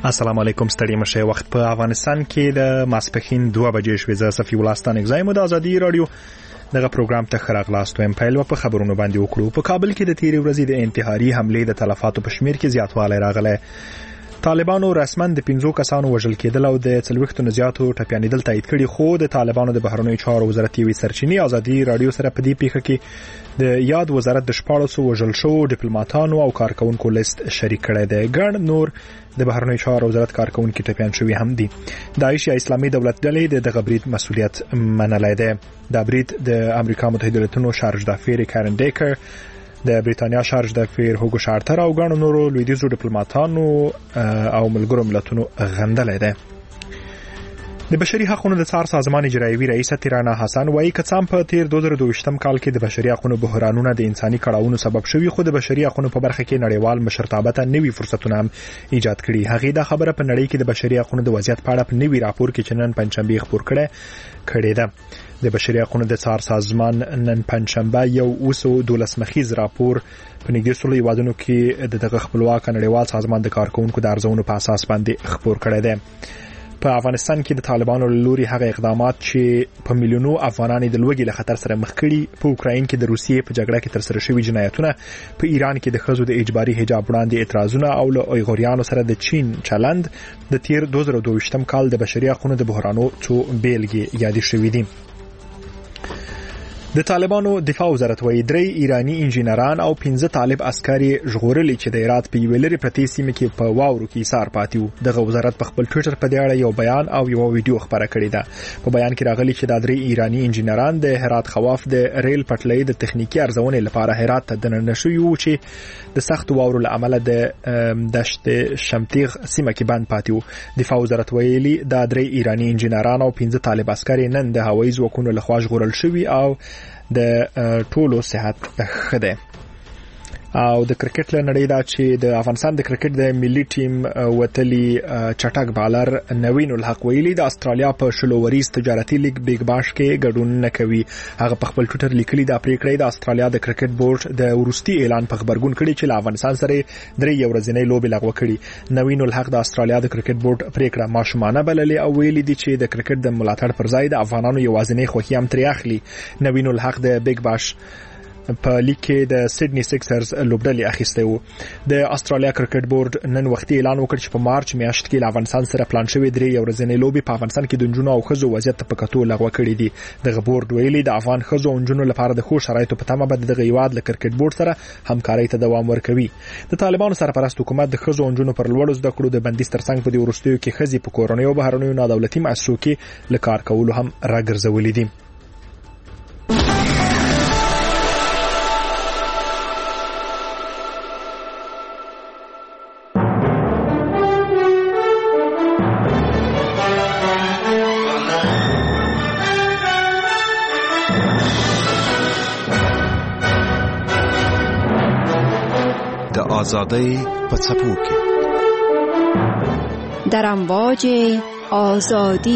السلام علیکم ستړي مشه وخت په افغانستان کې د ماسپخین 2 بجې شوې ز صفي ولستان اگزایم د ازادي رادیو دغه پروګرام ته خراغلاست ویم پیل په خبرونو باندې وکړو. په کابل کې د تیرې ورځې د انتحاري حمله د تلفاتو په شمیر کې زیاتوالی راغلی. طالبانو رسما د 15 کسانو وژل کېدل او د 40 نه زیاتو ټپيانېدل تایید کړي، خو د طالبانو د بهرنیو چارو وزارت یوې سرچینې ازادي رادیو سره په دې پیښه کې د یاد وزارت د 14 وژل شو ډیپلوماټانو او کارکونکو لیست شریک کړی دی. ګڼ نور د بهرنیو چارو وزارت کارکونکو ټپيان شوي هم دي. داعش یا اسلامي دولت ډلې دغه برید مسؤلیت منلی دی. دا برید د امریکا متحده ایالاتونو شارج دافیر کارن ډیکر، د بریتانیا شارج دافیر هوګو شارتر او ګڼو نورو لویدیځو ډیپلوماټانو او ملګرو ملتونو غندلی دی. د بشري حقوقو د څار سازمان اجرایوي رئیس تیرانا حسن وایي که په تیر 2022 کال کې د بشري حقوقو بحرانونه د انساني کړاوونو سبب شوي، خو د بشري حقوقو په برخه کې نړیوال مشرتابه ته نوي فرصتونه هم ایجاد کړي. هغه دا خبره په نړۍ کې د بشري حقوقو د وضعیت په اړه په نوي راپور کې چې نن پنځشنبه خپور کړی ده. د بشري حقوقو د څار سازمان نن پنځشنبه یو 12 مخیز راپور په نږدې سلو هیوادونو کې دغه خپلواک نړیوال سازمان د کارکونکو د ارزونو په اساس باندې خپور کړی دی. په افغانستان کې د طالبانو لوري هغه اقدامات چې په میلیونو افغانان د لوږې له خطر سره مخ کړي، په اوکراین کې د روسیې په جګړه کې ترسره شوي جنایتونه، په ایران کې د ښځو د اجباري حجاب وړاندې اعتراضونه او له اویغوریانو سره د چین چلند، د تیر 2022 کال د بشري حقوقو د بحرانو څو بیلګې یادې شوې دي. د طالبانو دفاع وزارت وایي 3 ایرانی انجینران او 15 طالب عسکري ژغورلي چې د هرات په یوې لرې پرتې سیمه کې په واورو کې ایثار پاتې وو. دغه وزارت په خپل ټویټر په دې اړه یو بیان او یو ویډیو خبره کړې ده. په بیان کې راغلي چې دا 3 ایرانی انجینران د هرات خواف د ریل پټلۍ د تخنیکی ارزونې لپاره هرات ته دننه شوي وو چې د سخت واورو له امله د دشت شمتیغ سیمه کې بند پاتې وو. دفاع وزارت ویلي دا 3 ایرانی انجینران او 15 طالب عسکري نن د هوایي ځواکونو لخوا ژغورل شوي او د ټولو صحت ښه دی. او د کرکټ له نړۍ دا چې د افغانستان د کرکټ د ملي ټیم وتلی چټک بالر نوین الحق ویلي د استرالیا په شلووریز تجارتي لیگ بیگ باش کې ګډون نه کوي. هغه په خپل ټویټر لیکلي دا پریکړه د استرالیا د کرکټ بورډ د ورستي اعلان په خبرګون کړي چې له افغانستان سره 3 ورځنۍ لوبې لغوه کړي. نوین الحق د استرالیا د کرکټ بورډ پریکړه ماشومانه بللې او ویلي دي چې د کرکټ د ملاتړ پر ځای د افغانانو یوازینۍ خوښي هم ترې اخلي. نوین الحق د بیگ باش په لیگ کې د سیدنی سکسرز لوبډلې اخیسته وو. د استرالیا کرکټ بورډ نن وختي اعلان وکړ چې په مارچ میاشت کې له افغانستان سره پلان شوی 3 ورځنۍ لوبې په افغانستان کې د نجونو او ښځو وضعیت په کتو لغوه کړې دي. دغه بورډ ویلي د افغان ښځو او نجونو لپاره د ښو شرایطو په تمه بد دغه هیواد له کرکټ بورډ سره همکارۍ ته دوام ورکوي. د طالبانو سرپرست حکومت د ښځو او نجونو پر لوړو زده کړو د بندیز ترڅنګ په دې وروستیو کې ښځې په کورنۍ او بهرنیو نادولتي مؤسسو کې له کار کولو هم راګرځولې دي. آزادی په څپو کې در امواج آزادی.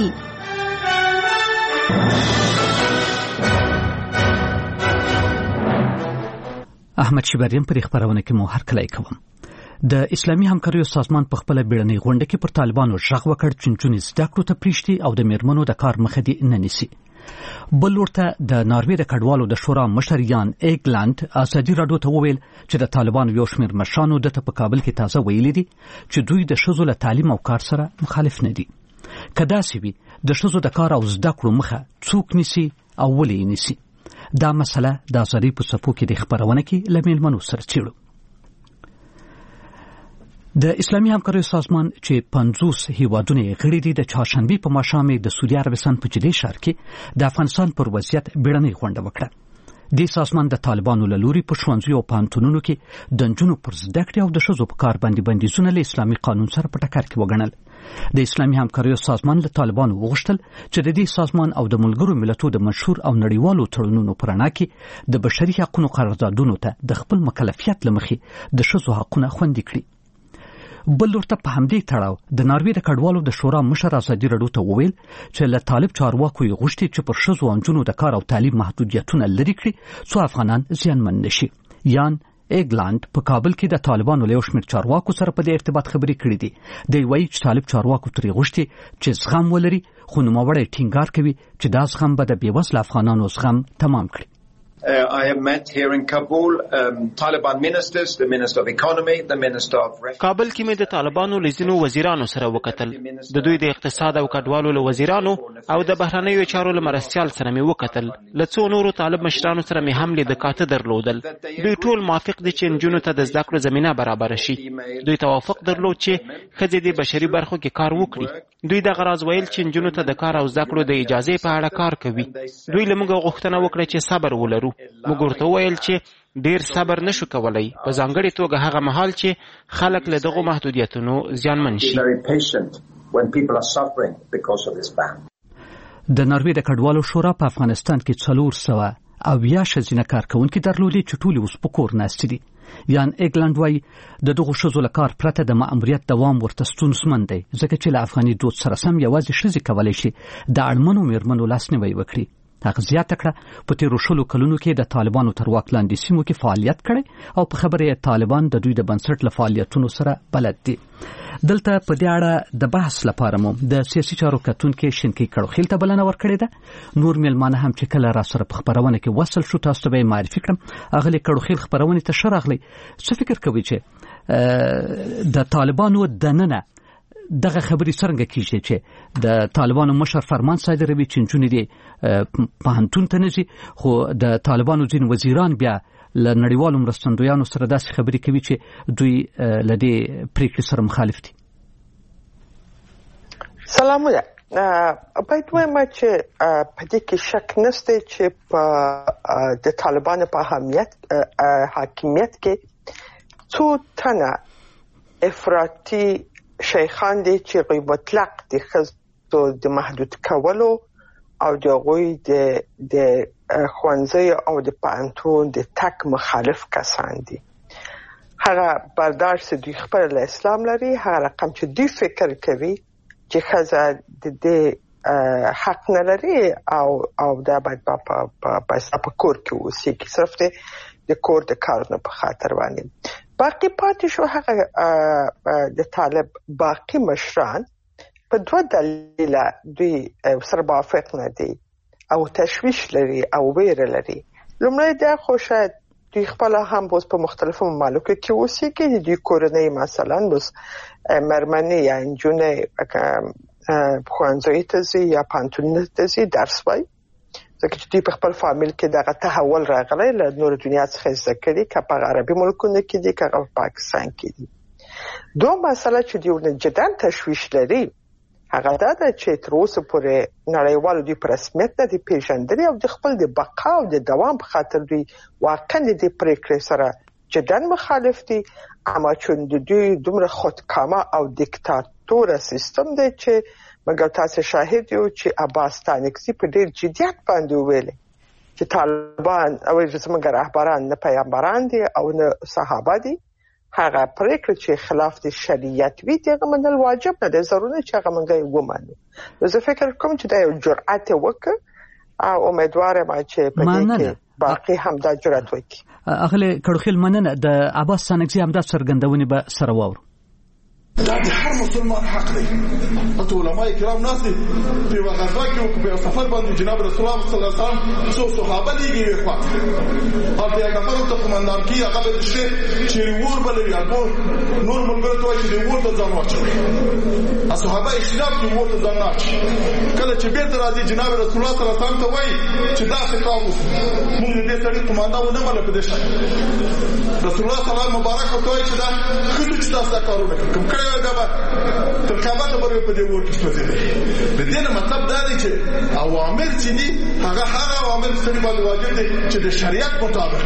احمد شبریم پر خبرونه کې مو هرکلی کوم. د اسلامي همکاریو سازمان په خپل بیړنۍ غونډه کې پر طالبانو ژغ وکړ چې نجونې زده کړو ته پریږدي او د میرمنو د کار مخه دې نه نیسي. بل ورته د ناروې د کډوالو د شورا مشر یان ایګلند ازادي راډیو ته وویل چې د طالبانو یو شمېر مشرانو د په کابل کې تازه ویلي دي چې دوی د ښځو له تعلیم او کار سره مخالف نه دي. که داسې وي د ښځو د کار او زده کړو مخه څوک نیسي او ولې یې نیسي؟ دا مسله د ازادي په څپو کې د خبرونه کې له میلمنو سره څېړو. د اسلامي همکاریو سازمان چې 50 هیوادونه غړي دي د چهارشنبه په ماښام د سعودي عربستان په جدې ښار کې د افغانستان پر وضعیت بیړنۍ غونډه وکړه. د سازمان د طالبانو له لوري په ښوونځیو او پوهنتونونو کې د نجونو پر زده کړې او د ښځو په کار باندې بندیزونه له اسلامي قانون سره په ټکر کې وګڼل. د اسلامي همکاریو سازمان له طالبانو وغوښتل چې د دې سازمان او د ملګرو ملتونو د مشهور او نړیوالو تړونونو پر رڼا کې د بشري حقوقو قراردادونو ته د خپل مکلفیت له مخې د ښځو حقونه خوندي کړي. بل ورته په همدې تړاو د ناروې د کډوالو د شورا مشر ازادي راډیو ته وویل چې له طالب چارواکو یې غوښتي چې پر ښځو او نجونو د کار او تعلیم محدودیتونه لرې کړي څو افغانان زیانمن نشي. یان ایګلند په کابل کې د طالبانو له شمېر چارواکو سره په دې ارتباط خبرې کړې دي. دی وایي چې طالب چارواکو ترې غوښتي چې زغم ولري، خو نوموړی ټینګار کوي چې دا زغم به د بېوزله افغانانو زغم تمام کړي. I have met here in Kabul Taliban ministers, the Minister of Economy, the Minister of Refugees. کابل کې مې د طالبانو لزینو وزیرانو سره وکتل، د دوی د اقتصاد او کډوالو له وزیرانو او د بهرنیو چارو له مرستیال سره مې وکتل. له څو نورو طالب مشرانو سره مې هم لیدکاته درلودل. دوی ټول موافق دي چې نجونو ته د زده کړو زمینه برابر شي. دوی توافق درلود چې ښځې د بشري برخو کې کار وکړي. دوی دغه راز ویل چې نجونو ته د کار او زده کړو د اجازې په اړه کار کوي. دوی له موږ غوښتنه وکړه چې صبر ولرو. موږ ورته وویل چې ډیر صبر نشو کولای، په ځانګړې توګه هغه مهال چې خلک له دغو محدودیتونو زیانمن شي. د ناروې د کډوالو شورا په افغانستان کې 400 ښځینه کارکوونکي درلودي چې ټول اوس په کور ناست دي. یان ایګلند وایي د دغو ښځو له کار پرته د ماموریت دوام ورته ستونزمن دی، ځکه چې له افغاني دود سره سم یوازې ښځې کولی شي د اړمنو میرمنو لاسنیوی وکړي. هغه زیاته کړه په تیرو 10 کلونو کې د طالبانو تر واک لاندې سیمو کې فعالیت کړی او په خبره یې طالبان د دوی د بنسټ له فعالیتونو سره بلد دي. دلته په دې اړه د بحث لپاره مو د سیاسي چارو کتونکو شینکی کړوخیل ته بلنه ورکړې ده. نور میلمانه هم چې کله را سره په خبرونه کې وصل شو تاسو به معرفي کړم. اغلی کړوخیل خبرونه ته شراغلی څه فکر کوي چې د طالبانو دننه دغه خبرې څنګه کیږي چې د طالبانو مشر فرمان صادروي چې نجونې دي پوهنتون ته نه ځي، خو د طالبانو ځینې وزیران بیا له نړیوالو مرستندویانو سره داسې خبرې کوي چې دوی له دې پریکړې سره مخالف دي. سلامونه. باید وایم چې په دې کې شک نشته چې په د طالبانو په حاکمیت کې څو تنه افراطي شیخان دي چې غوی مطلق د ښځو د محدود کولو او د غوی د ښوونځي او د پوهنتون د تک مخالف کسان دي. هغه برداشت دوی خپل له اسلام لري، هغه رقم چې دوی فکر کوي چې ښځه د حق نه لري او دا باید په کور کې اوسېږي، صرف د کور د کارونو په خاطر باندې. باقی پاتې شو هغه د طالب باقی مشران په 2 دلیله دوی سره موافق نه دي او تشویش لري او ویره لري. لومړی دا خو شاید دوی خپل هم اوس په مختلفو ممالکو کې اوسېږي، دوی کورنۍ مثلا اوس مېرمنې یا نجونې ښوونځي ته ځي یا پوهنتون ته ځي درس وایي، ځکه چې دوی په خپل فامیل کې دغه تحول راغلی له نور دنیا څخه زده کړي، که په عربي ملکونو کې دي که په پاکستان کې دي. دوه مسله چې دوی جدا تشویش لري هغه دا ده چې تر اوسه پورې نړیوالو دوی په رسمیت نه دي پیژندلي او د خپل د بقا او د دوام په خاطر دوی واقعا د دې پرېکړې سره جدا مخالف دي. اما چون دوی دومره خودکامه او دیکتاتوره سیستم دی چې مګر تاسو شاهد یو چې عباس تانکزي په ډېر جدیت باندې ویلي چې طالبان او زموږ رهبران نه پیغمبران دي او نه صحابه دي. هغه پرېکړه چې خلاف د شریعت وي دغه منل واجب نه دی، ضروري چې هغه موږ ومنو. زه فکر کوم چې دا یو جرأت وکړ او امیدوارم چې په دې کې باقي هم دا جرأت وکړي. اغلی کړوخیل مننه. د عباس تانکزي هم دا څرګندونې به سره واورو. دا د هر مسلمان حق دی. ته علماء کرام ناس دي په غزا کې په سفر باندې جناب رسول الله صلی الله علیه وسلم څو صحابه دیږي خو او بیا غفر ته قومندان کی هغه د شي چې ور بلوي هغه نور ملګرو ته چې ور ته ځان واچوي. صحابه اشراف کې ور ته ځان واچوي. کله چې بیرته راځي جناب رسول الله صلی الله علیه وسلم ته وایي چې دا څه کار وکړو، موږ دې سړي قومندان نه مله په دې شي. رسول الله صلی الله علیه مبارک ته وایي چې دا خو چې تاسو کارونه کوم کړی دا تر کابه ته ورې په دې ورته شوځي. د دې نه مطلب دا دی چې اوامر چې دي هغه اوامر سړي باندې واجب دي چې د شریعت مطابق،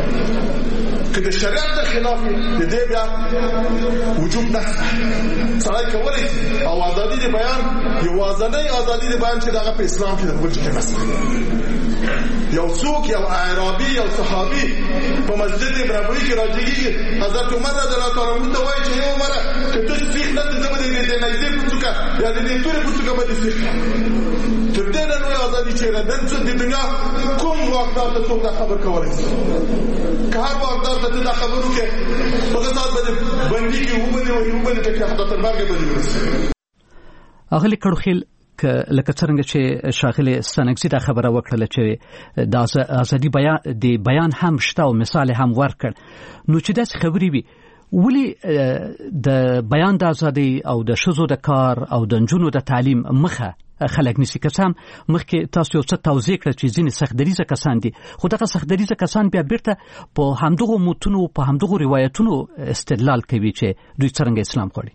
که د شریعت د خلاف د دې بیا وجوب نه سړی کولی او ازادي د بیان یوازینۍ ازادي د بیان چې دغه په اسلام کې د بل څه نه یو څوک یو عربي یو صحابي په مسجد نبوي کې راځي حضرت عمر رضی الله تعالی عنہ ته وایي چې عمر ته څه فکر نه دې نه دې نه دې پوښتنه یا دې تورې پوښتنه باندې څه ډېره لویه ازادي چیرې نن د دنیا کوم واکدار ته څوک دا خبر کولی شي که هر واکدار ته ته دا خبر وکړې هغه ساعت به دې بندي کړي وبلې ټکي حتی تر مرګه به دې ورسي. اغلې کړوخیل لکه څنګه چې شاغلي ستانکزي دا خبره وکړه چې د ازادي بیان هم شته او مثال هم ورکړ نو چې داسې خبرې وي ولې د بیان د ازادي او د ښځو د کار او د نجونو د تعلیم مخه خلک نسی کسان مخکې تاسو یو څه توضیح کړ چې ځینې سختدریزه کسان دي خو دغه سختدریزه کسان بیا بیرته په همدغو متونو په همدغو روایتونو استدلال کوي چې دوی څنګه اسلام غواړي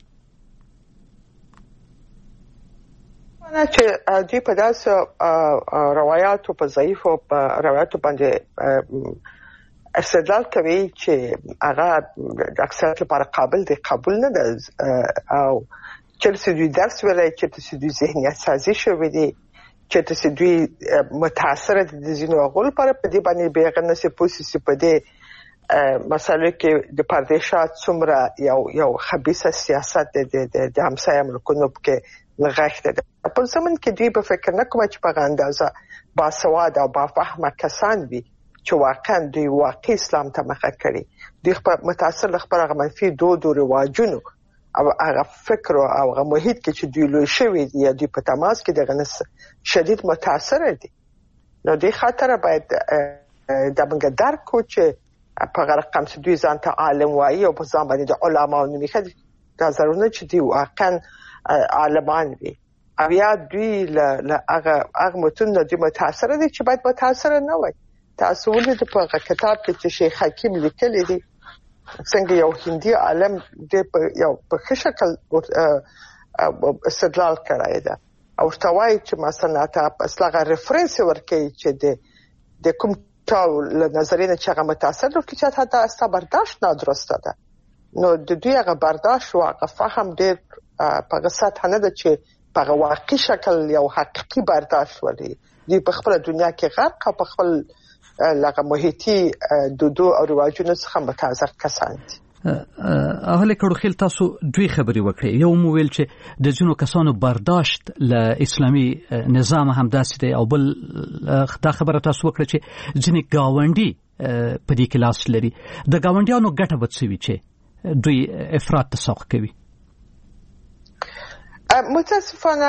چې دوی په داسې روایاتو په ضعیفو روایاتو باندې استدلال کوي چې هغه د اکثریت لپاره قابل دی قبول نه ده او چې دوی درس ویلای چې دوی ذهنیت سازي شوی دی چې دوی متاثر دي د ځینو هغو لپاره په دې باندې بیغه نسي پوسي په دې مسله کې د پردیشات څومره یو خبيثه سیاست د همسایه ملکونو کې لغښته ده په زمون کې دوی په فکر نه کوم چې په اندازه باسواد او بافهمه کسان وي چې واقعا دوی واقعي اسلام ته مخه کړي دوی متاثر خبره منفي دود او رواجونو او هغه فکر او هغه محیط کې چې دوی لوي شوی یا دوی په تماس کې دغه شدید متاثر دي نو دوی خاطر باید د موږ درکو چې په رقم چې دوی ځان ته عالم وایي او په ځان باندې د علماو نومې دا ضروري چې دوی واقعا عالمان وي او یا دوی له هغه متون دوی متاثر دي چې باید متاثر نه وي تاسو ولې په کتاب کې چې شیخ حکیم لیکلی دی څنګه یو هندي عالم د یو په شکل استدلال کړی دی او توای چې مثلا تاسو هغه ریفرنس ورکړي چې د کوم ټول نظرینه چې هغه متاثر دي چې حتی استا برداشت نه درسته ده نو د دوی هغه برداشت او هغه فهم ډېر په غسات نه ده چې په واقعي شکل یو حقيقي برداشت ولري دوی په خپل دنیا کې غرق او په خپل لکه محیطي دودو او رواجونو څخه متاثر کسان دي. اهله کړوخیل تاسو دوی خبري وکړي یو مو ویل چې د ځینو کسانو برداشت له اسلامي نظام هم داسې دی او بل دا خبره تاسو وکړه چې ځینې گاونډي په دې کې لاس لري د گاونډیانو ګټه وڅوي چې دوی افراط تسوق کوي. متاسفانه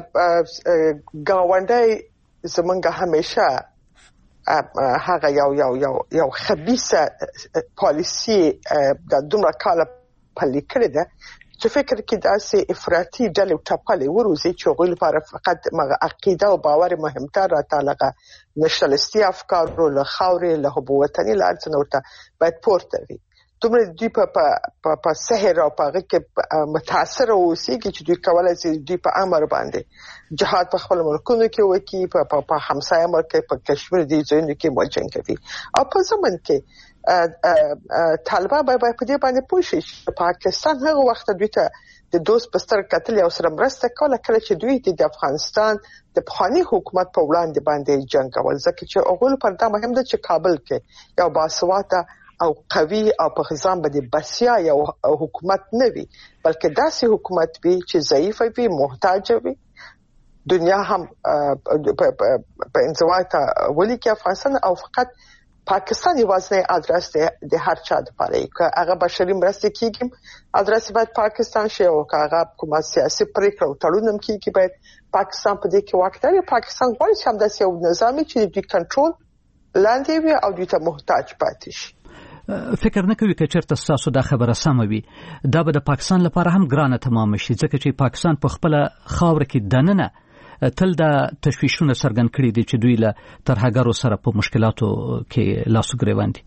گاونډي زمونږ همیشه هغه یو خبيثه پالیسی د دومره کاله پلي کړې ده چې فکر کې داسې افراطي ډلې ټاپلې وروزي چې غوړي لپاره فقط عقیده او باور مهمتر راټالغه نشلستي افکار له خاورې له وطني لارڅ نورته باید پورته وي دومره دوی په سحر او په کې متاثر اوسي چې دوی کولای شي دوی په امر باندې جهاد په خپل ملکونو کې وکي په همسایه ملک په کشمیر دی ځینې کې موجنګ کوي او په زمون کې طالبان به په دې باندې پوښي چې پاکستان هغه وخت دوی ته د دوست پستر قتل او سره مرسته کوله کله چې دوی د افغانستان د پخوانی حکومت په وړاندې باندې جنگ کول ځکه چې هغه پر دا مهم ده چې کابل کې یو باسواده او قوي او په ځان باندې بسیا یو حکومت نه وي بلکې داسې حکومت وي چې ضعیف وي محتاج وي دنیا هم په انزوا ته ولي کې افغانستان او فقط پاکستان یوازې ادرس د هر چا لپاره که هغه بشري مرسته کیږي ادرس باید پاکستان شي او که هغه کومه سیاسي پریکړه او تړون کیږي باید پاکستان په دې کې واکداري پاکستان غواړي چې هم داسې یو نظام چې د کنټرول لاندې وي او دوی ته محتاج پاتې شي. فکر نه کوي چې چیرته تاسو دا خبره سم وي دا به د پاکستان لپاره هم ګرانه تمام شي ځکه چې پاکستان په خپل خاور کې دننه تل دا تشویشونه څرګند کړي دي چې دوی له ترهګرو سره په مشکلاتو کې لاسو ګریوان دي.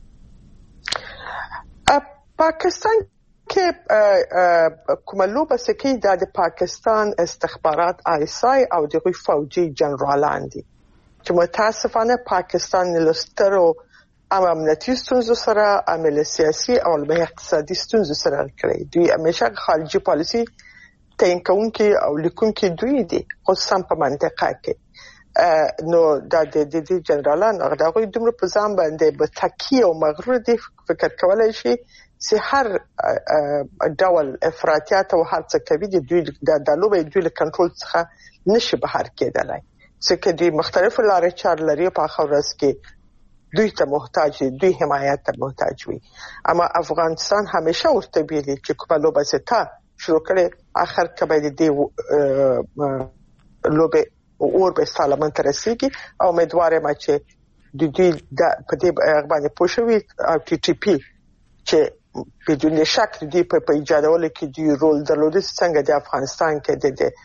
پاکستان کې کومه لوبه سکی د پاکستان استخبارات آیسای او د فوجي جنرالان دي چې متاسفانه پاکستان لسترو امنیتي ستونزو سره عمل سیاسي او اقتصادي ستونزو سره کړی دوی همیشه خارجي پالیسي تعیین کوونکي او لیکونکي دوی دي خصوصا په منطقه کې نو د جنرالان هغه دغه دومره په ځان باندې به تکیه او مغرور دي فکر کولای شي چې هر ډول افراطیات او هر څه کوي دوی د لوبې دوی له کنټرول څخه نشي بهر کېدلای ځکه دوی مختلف لارې چار لري په خورس کې دوی ته محتاج دي، دوی حمایت ته محتاج وي. اما افغانستان همیشه ورته ویلي چې کومه لوبه چې تا شروع کړي اخر کبه دې لوبه اور به سالمن تر رسیږي او امیدوار یم چې دوی په دې باندې پوښوي او ټي ټي پی چې بدون شک دوی په ایجادولو کې دوی رول درلود څنګه د افغانستان کې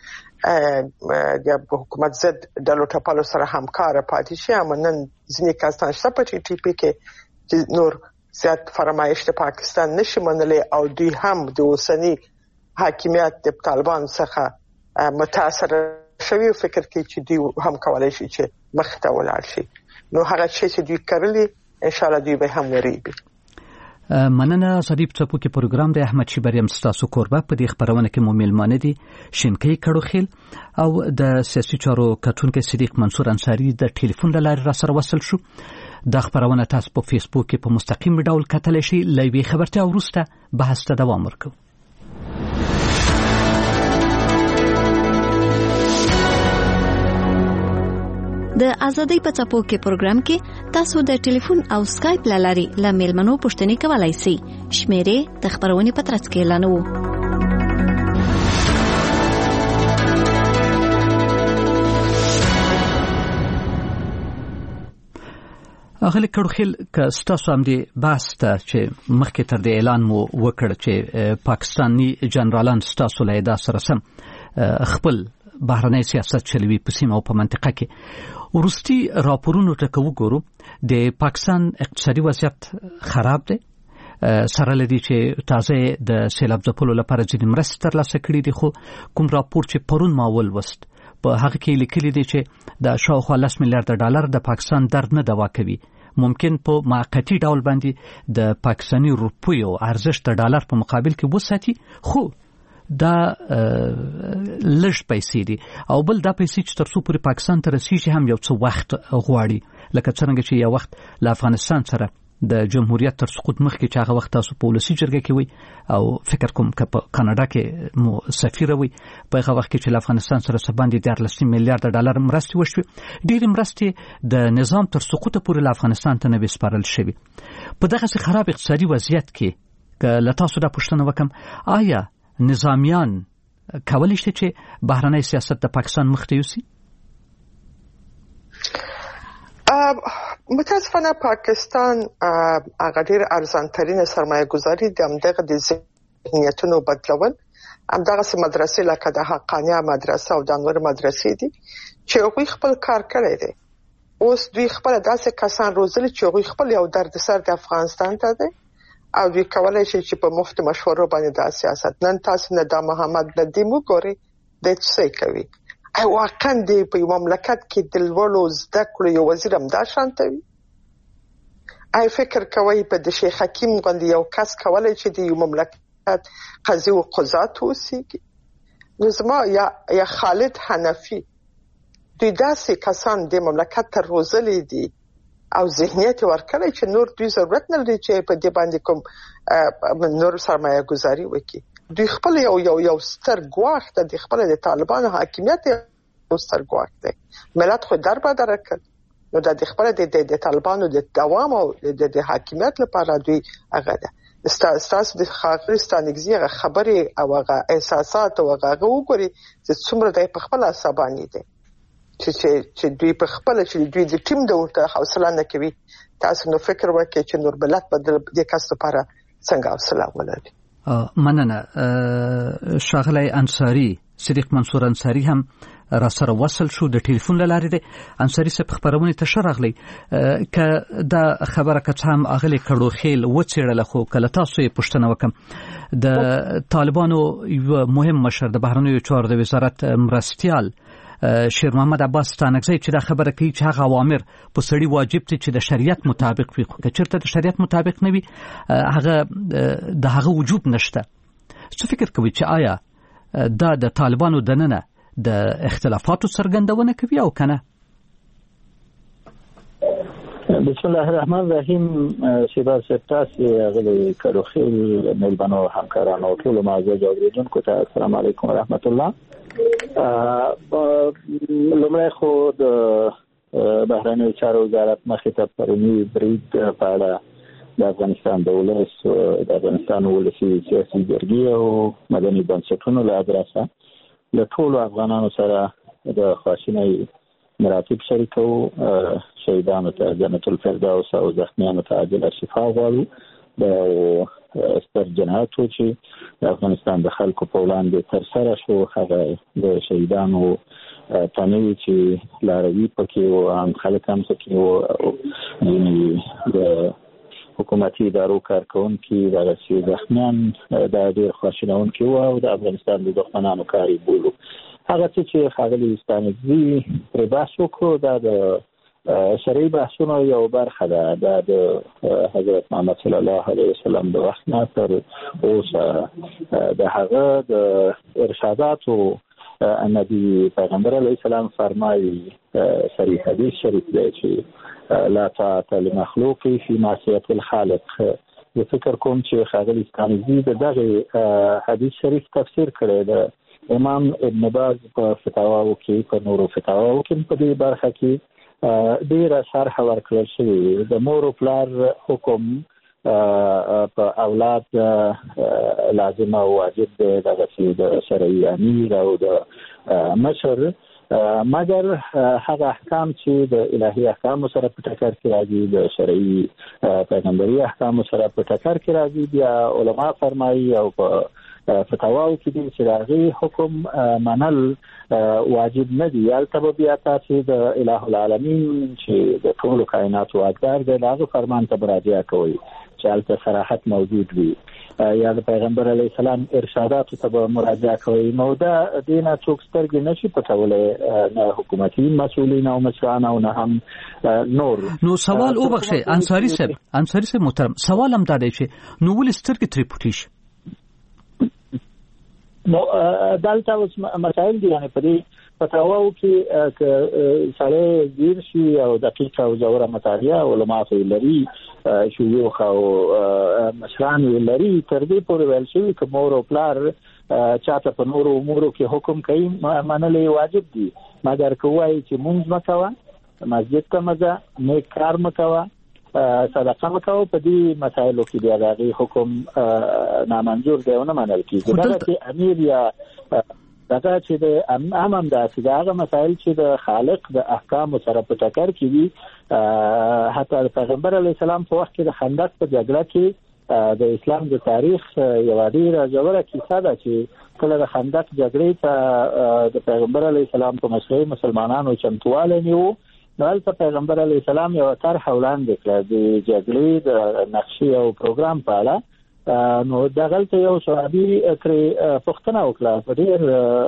د حکومت ضد ډلو ټپلو سره همکار پاتې شي. اما نن ځینې کسان شته په ټي ټي پی کې چې نور زیات فرمایش د پاکستان نشي منلي او دوی هم د اوسنی حاکمیت د طالبان څخه متاثر شوی فکر کوي چې دوی هم کولای شي چې مخته ولاړ شي. نو هغه چې دوی کړلي ان شاء الله دوی به هم وریږي. مننه. صدیق څپوکي پروګرام د احمد شیبریم ستاسو کوربه په دې خبرونه کې مو میلمانه دي شینکۍ کړوخیل او د سیاسي چارو کتونکو صدیق منصور انصاری د ټلیفون لارې را سره وصل شو. دا خبرونه تاسو په فیسبوک کې په مستقیم ډول کتلی شئ. لوي خبرته وروسته بحث ته دوام ورکوو. د ازادۍ په څپو کې پروګرام کې تاسو د ټلیفون او سکایپ لاري له میلمنو پوښتنې کولای شئ. شمیرې د خبرونې په ترڅ کې اعلانوو. اغلی کړوخیل که ستاسو هم دی بحث ته چې مخکې تر دې اعلان مو وکړ چې پاکستانی جنرالان ستاسو له ادعا سره سم خپل بهرنی سیاست چلوي په سیمه او په منطقه کې. ورستي راپورونو ته وګورو د پاکستان اقتصادي وضعیت خراب دی. سره لدی چې تازه د سیلاب ځپلو لپاره ځینې مرستې ترلاسه کړي دي، خو کوم راپور چې پرون ما ولوست په هغه کې لیکلي دي چې د شاوخوا 10 میلیارډ ډالر د پاکستان درد نه دوا کوي. ممکن په موقتی ډول باندې د پاکستاني روپیو ارزښت د ډالر په مقابل کې وساتي، خو دا لږ پیسې دي او بل دا پیسې چې ترڅو پورې پاکستان ته رسیږي هم یو څه وخت غواړي. لکه څنګه چې یو وخت له افغانستان سره د جمهوریت تر سقوط مخکې چې هغه وخت تاسو په ولسی جرګه کې وي او فکر کوم که په کاناډا کې مو سفیر وي، په هغه وخت کې چې له افغانستان سره سباندې 13 میلیارډ ډالر مرستې وشوي. ډېرې مرستې د نظام تر سقوط پورې له افغانستان ته نه سپارل شوي. په دغه خراب اقتصادي وضعیت کې که له تاسو دا پوښتنه وکم، آیا نظامیان کولی شي چې بهرنی سیاست د پاکستان مخته یوسي؟ متاسفانه پاکستان هغه ډېر ارزانترینه سرمایه گذاري د همدغه د ذهنیتونو بدلول، همدغه مدرسې لکه د حقانیه مدرسه او د نور مدرسې دي چې هغوی خپل کار کړی دی. اوس دوی خپل داسې کسان روزلي چې هغوی خپل یو دردسر د افغانستان ته دی او دوی کولای شي چې په مفت مشورو باندې دا سیاست نن تاسو نه د محمد ندیم وګورئ د څه کوي. ای واقعا دی په یو مملکت کې د لوړو زده کړو یو وزیر هم دا شانته وي. ای فکر کوي په د شیخ حکیم غوندې یو کس کولای چې د یو مملکت قضیه او قضات وسیږي. نو زما یا خالد حنفي دوی داسې کسان د مملکت ته روزلي دي او ذهنیت ورکړي چې نور دوی ضرورت نه لري چې په دې باندې کوم نور سرمایه گذاري وکړي. دوی خپل یو ستر ګواښ ته د خپل د طالبانو حاکمیت یو ستر ګواښ دی. ملت خو دربدره کړ، نو د خپل د طالبانو د دوام او د حاکمیت لپاره دوی هغه ده ستاسو د خاغستانګزي خبرې او هغه احساسات او هغه وګوري چې څومره د خپل عصباني دي چې دوی په خپل چې دوی د ټیم د ورته حوصله نه کوي. تاسو نو فکر وکړئ چې نور بلد بدل د کس لپاره څنګه حوصله ولري. مننه. شاغلی انصاری، صدیق منصور انصاری هم را سره وصل شو د ټلیفون لارې دی. انصاری صاحب خبرونه ته شرغلی که دا خبره که هم اغلی کړوخیل وڅېړله، خو کله تاسو یې پوښتنه وکم د طالبانو یو مهم مشر د بهرنیو چارو د وزارت مرستیال شیر محمد عباس ستانکزی چې دا خبره کوي چې هغه اوامر په سړي واجب دي چې د شریعت مطابق وي، خو که چېرته د شریعت مطابق نه وي هغه د هغه وجوب نشته. څه فکر کوي چې آیا دا د طالبانو دننه د اختلافاتو څرګندونه کوي او کنه؟ بسم الله الرحمن الرحیم. شیبا سپتاس غلی کړوخیل ملبانو همکارانو ټول معزز اوریدونکو ته السلام علیکم ورحمت الله. لومړی خو د بهرنیو چارو وزارت مخې ته پرونی برید په اړه د افغانستان د ولس د افغانستان ولسي سیاسي جرګې او مدني بنسټونو له ادرسه له ټولو افغانانو سره د خواشینۍ مراتب شریکو، شهیدانو ته جنت الفردوس او زخمیانو ته عاجله شفا غواړو. د ستر جنایتو چې د افغانستان د خلکو په وړاندې ترسره شو، هغه د شهیدانو تنوي چې لاروي پکې او عام خلک هم پکې او د حکومتي ادارو کارکونکي دغه زخمیان د ډېر خواشینونکي وو او د افغانستان د دښمنانو کاری بولو. هغه چې ښاغلي ستانکزي پرې بحث وکړو دا د شرعي بحثونو یو برخه ده. دا د حضرت محمد صلی الله علیه وسلم د وخت نه تر اوسه د هغه د ارشاداتو نبی پیغمبر علیه السلام فرمایي، صریح حدیث شریف دی چې لا طاعة لمخلوق فی معصیة الخالق. زه فکر کوم چې ښاغلي ستانکزي دغه حدیث شریف تفسیر کړی دی. امام ابن باز په فتاواو کې په نورو فتاواو کې په دې برخه کې ډېره شرح ورکړل شوې. د مور او پلار حکم په اولاد لازم او واجب دی، دغسې د شرعي امیر او د مشر، مګر هغه احکام چې د الهي احکامو سره په ټکر کې راځي، د شرعي پیغمبري احکامو سره په ټکر کې راځي، بیا علما فرمایي او په فتاواو کې دي چې هغه حکم منل واجب نه دي. هلته به بیا تاسو د اله العالمین چې د ټولو کائنات واکدار دی هغه فرمان ته مراجعه کوئ چې هلته صراحت موجود وي، یا د پیغمبر علیه السلام ارشاداتو ته به مراجعه کوئ. نو دا دینه څوک سترګې نشي پټولی، نه حکومتي مسؤلین او مشران او نه هم نور. نو سوال وبخښئ انصاري صاحب محترم، سوال هم دا دی چې نو ولې سترګې ترې پټې شي؟ نو دلته اوس مسائل دي، یعنی په دې فتاواو کې سړی ګیر شي او دقیق او ژوره مطالعه علما لري، شيوخ او مشران لري، تر دې پورې ویل شوي که مور او پلار چاته په نورو امورو کې حکم کوي منل واجب دي، مګر که وایي چې مونځ مه کوه، مسجد ته مه ځه، نیک کار مه کوه، صدقه مکو، په دې مسایلو کې بیا دغه حکم نامنظور دی او نه منل کېږي. دغه چې امیر یا دغه چې د امام داسې دغه مسایل چې د خالق د احکامو سره په ټکر کې وي. حتی پیغمبر علیه السلام په وخت کې د خندق په جګړه کې د اسلام د تاریخ یوه ډېره ژوره کیسه ده چې کله د خندق جګړې ته د پیغمبر علیه السلام په مشرۍ مسلمانانو چمتوالی نیو، نو هلته پیغمبر علیه السلام یوه طرحه وړاندې کړه د جګړې د نقشې او پروګرام په اړه. نو دغلته یو صحابي ترې پوښتنه وکړه په ډېر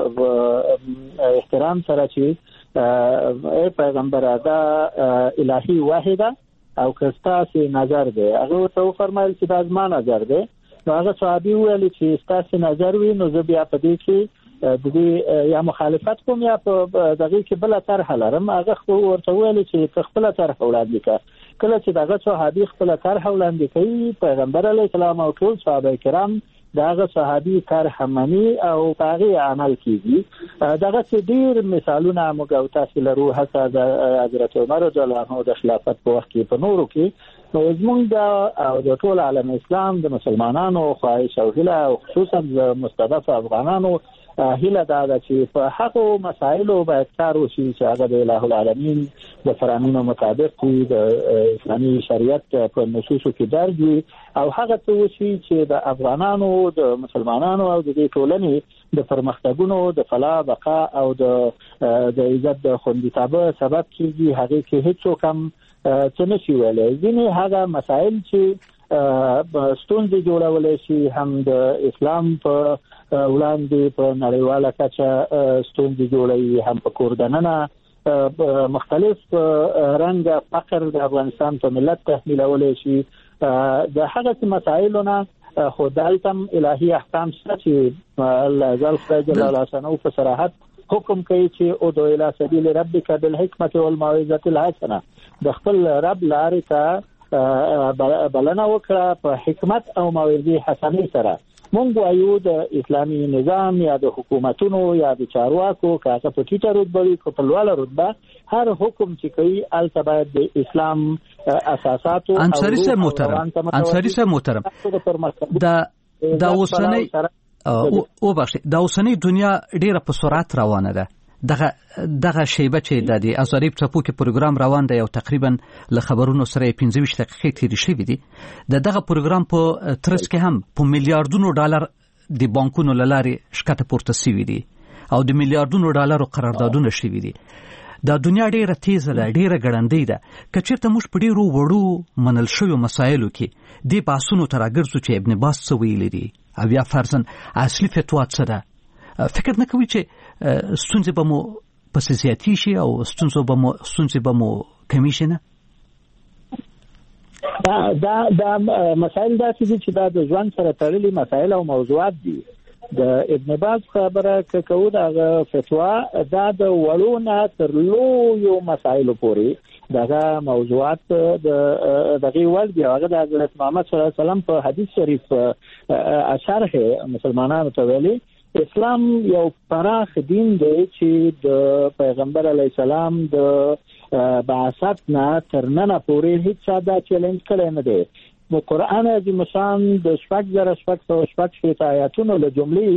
احترام سره چې ای پیغمبره دا الهي وحی ده او که ستاسې نظر دی؟ هغه ورته وفرمایل چې دا زما نظر دی. نو هغه صحابي وویل چې ستاسې نظر وي نو زه بیا په دې کې د دې یا مخالفت کوم یا په دغه کې بل طرح لرم. هغه خو ورته ویل چې خپل طرح وړاندې کړه. کله چې دغه صحابي خپل طرح وړاندې کوي، پیغمبر علیه السلام او ټول صحابه کرام دغه صحابي طرح مني او هغه عمل کیږي. دغه چې ډیر مثالونه موږ او تاسو لرو، حتی د حضرت عمر رضی الله عنه د خلافت په وخت کې په نورو کې. نو زموږ او د ټول عالم اسلام د مسلمانانو خواهش او هیله او خصوصا د مستضعف افغانانو هیله دا ده چې په هغو مسایلو باید کار وشي چې هغه د اله العالمین د فرامینو مطابق وي، د اسلامي شریعت په نصوصو کې درج وي، او هغه څه وشي چې د افغانانو د مسلمانانو او د دې ټولنې د پرمختګونو د فلاح بقا او د عزت د خوندیتابه سبب کېږي. هغې کې هېڅوک هم څه نشي ویلی. ځینې هغه مسایل چې ستونزې جوړولی شي هم د اسلام په وړاندې په نړیواله کچه ستونزې جوړوي، هم په کور دننه مختلف رنګ فقر د افغانستان په ملت تحمیلولی شي. د هغه مسایلو نه خو دلته هم الهي احکام شته چې الله عزوجل خدای جل جلاله په صراحت حکم کوي چې ادعو الی سبیل ربک بالحکمة والموعظة الحسنه، د خپل رب لارې ته بلنه وکړه په حکمت او موعظې حسنې سره. مونږ وایو د اسلامي نظام یا د حکومتونو یا د چارواکو کاغه په ټیټه رتبه وي په لوړه رتبه هر حکم چې کوي البته باید د اسلام اساساتو انصاری صاحب محترم دا اوسنۍ دنیا ډیره په سرعت روانه ده. دغه شیبه چې د ازادي ټاپو کې پروګرام روان دی او تقریبا له خبرونو سره 15 دقیقې تیرې شوې دي. دغه پروګرام په ترڅ کې هم په میلیارډونو ډالر د بانکونو لارې شکته پورته شوې دي او د میلیارډونو ډالرو قراردادونه شوې دي. دا دنیا ډیره تیزه ده، ډیره ګړندۍ ده. کچېرته موږ په ډیرو وړو منل شویو مسایلو کې د باسونو تراګرځو چې ابن باز څه ویلي دي او یا فرضاً اصلي فتوا څه ده، فکر نه کوي چې ستونزې به مو پس زیاتی شي او ستونزې به مو کمی شي؟ نه، دا مسایل داسې دي چې دا د ژوند سره تړلي مسایل او موضوعات دي. د ابن باز خبره کوو دغه فتوا دا د وړو نه تر لویو مسایلو پورې دغه موضوعات دغه ول دی. هغه د حضرت محمد صلی الله علیه وسلم په حدیث شریف اشاره مسلمانانو ته ویلي اسلام یو پراخ دین دی چې د پیغمبر علی السلام د بعثت نه تر نن پورې هیڅ دا چیلنج کړی نه دی. قرآن عظیم شان د 6,600 آیاتونو له جملې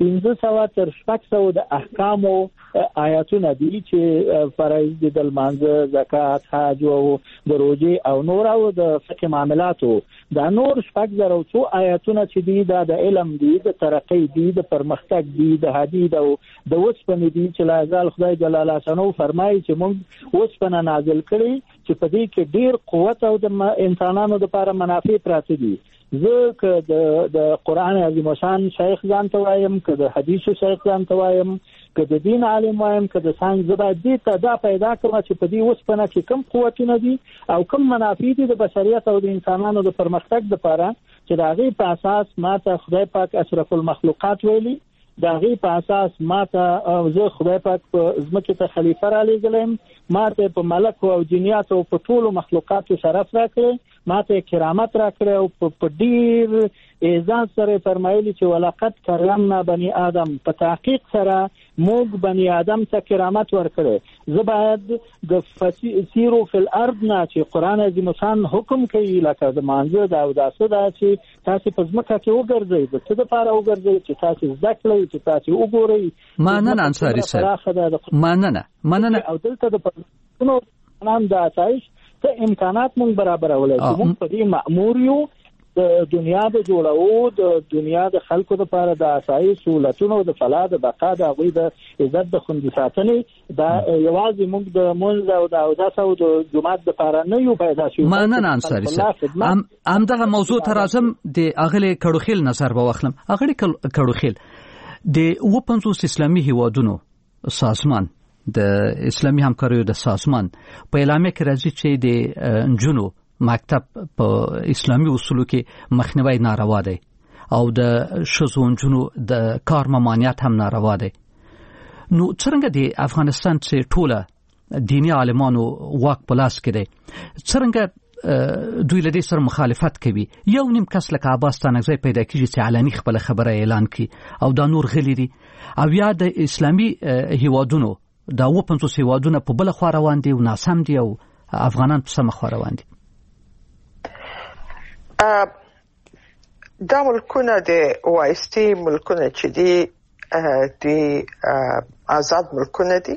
1500 تر 600 د احکامو آیاتونه دي چې فرایض د لمانځه، زکات، حج او د روزي او نور او د فقه معاملاتو دا نور 600 آیاتونه چې دي دا د علم دي، د ترقی دي، د پرمختګ دي، د حدید او د وسپنې دي چې لازال خدای جلاله شانو فرمایي چې موږ وسپنه نازل کړي چې په دې کې ډیر قوت او د انسانانو لپاره منافع پراته دي. زه که د قرآن عظیم شان شیخ ځان ته وایم، که د حدیثو شیخ ځان ته وایم، که د دین عالم وایم، که د ساينس زبا دې ته دا پیدا کړم چې په دې وسپنه کې کم قوتونه دي او کم منافع دي د بشریت او د انسانانو د پرمختګ لپاره چې د هغې په اساس ماته خدای پاک اشرف المخلوقات ویلي، د هغې په اساس ماته زه خدای پاک په ځمکې ته خلیفه را لېږلی، ماته په ملک او جنیات او په ټولو مخلوقاتو شرف راکړی، ماته کرامت راکړی او په ډیر اعزاز سره فرمایلی چې ولقد کرمنا بني آدم، په تحقیق سره موږ بني آدم ته کرامت ورکړی. زه باید د سیرو فی الارض نه چې قرآن عظیم شان حکم کوي لکه د مانځه دا او داسه دا چې تاسو په ځمکه کې وګرځئ، د څه دپاره وګرځئ چې تاسو زده کړئ، چې تاسو وګورئ. مننه انصاري صاحب، مننه او دلته د پښتنو نام د اسایش ته امکانات مونږ برابرولای چې مونږ په دې مأمور یو د دنیا د جوړو د دنیا د خلکو لپاره د اسایي سہولتونو د فلاح د بقا د غوي د عزت د خوندي ساتنې دا یوازې موږ د مونږ او د اوداسه او د جماعت لپاره نه یو پیدا شو. مننه انصاري صاحب. همدغه موضوع ته راځم د اغلی کړوخیل نظر به واخلم. اغلی کړوخیل د 50 اسلامي هیوادونو سازمان د اسلامي همکاریو د سازمان په اعلامیه کې راځي چې د نجونو مکتب په اسلامي اصولو کې مخنیوي ناروا دی او د ښځو نجونو د کار ممانعت هم ناروا دی. نو څنګه د افغانستان چې ټوله دینی عالمانو واک په لاس کې دی څنګه دوی له دې سره مخالفت کوي؟ یو نیم کس لکه عباس تانکزی پیدا کیږي چې علني خپل خبره اعلان کړي او دا نور غلي دي او یا د اسلامي هیوادونو دا 50 هیوادونه په بل خوا روان دي او ناسم دي او افغانان په سم خوا روان دي. دا ملکونه د وایستی ملکونه چې دي د آزاد ملکونه دي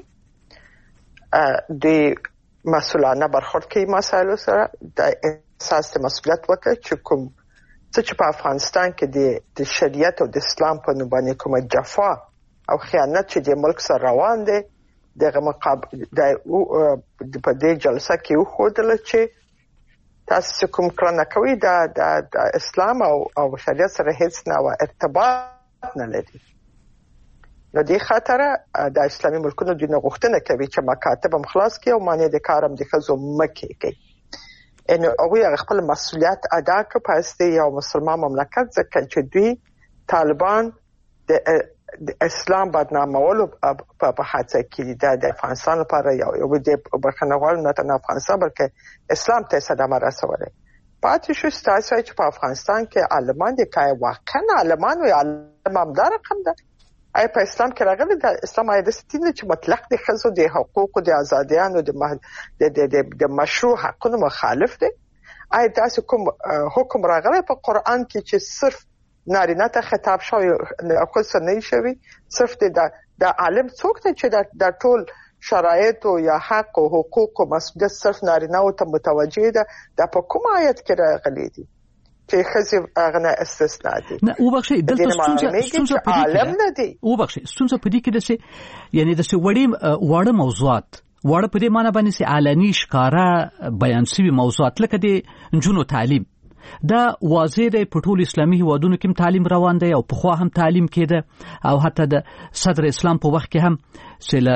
د مسؤلانه برخورد کوي مسایلو سره د احساس د مسؤلیت وکړي چې کوم چې په افغانستان کې د شریعت او د اسلام په نوم باندې کومه جفا او خیانت چې د ملک سره روان دي دغه مقابل د په دې جلسه کې وښودل چې تاسو کوم کړنه کوي د اسلام او شریعت سره هیڅ نه ارتباط نه لري. نو دې خاطر د اسلامي ملکونو د غوښتنه کوي چې مکاتب هم خلاص کړي او معنی د کارم د خزو مکه کوي. ان هغه خپل مسؤلیت ادا کوي پس د یو مسلمان مملکت ځکه چې دوی طالبان د اسلام بدنامولو په هڅه کې د افغانستان لپاره یو د بخنوال نه تنه افغانستان بلکې اسلام ته صدمه رسولې. پاتې شو ستاسو چې په افغانستان کې عالمان دي کای واقعا عالمان او عالم همدار رقم ده آیا په اسلام کې راغلي د اسلام آیت ستین چې مطلق د خزو د حقوق او د ازادیانو د مشروع حقونو مخالف دي آیا تاسو کوم حکم راغلی په قران کې چې صرف نارینه ته خطاب شوی او خصوصا نه شوی صرف د عالم څوک ته چې د ټول شرایط او یا حق او حقوق او مسؤلیت صرف نارینه او ته متوجه ده د په کوم آیت کې راغلي دي چې خزه غنه استثناء دي نه وبخښي دلته ستونزه عالم نه دي وبخښي ستونزه په دې کې ده یعنی د وړه موضوعات وړه په دې معنی باندې چې علني ښکارا بیان شوی موضوعات لکه د جنونو تعلیم دا واضح دی په ټول اسلامي هیوادونو کې تعلیم روان دی او په خو هم تعلیم کېده او حتی د صدر اسلام په وخت کې هم سله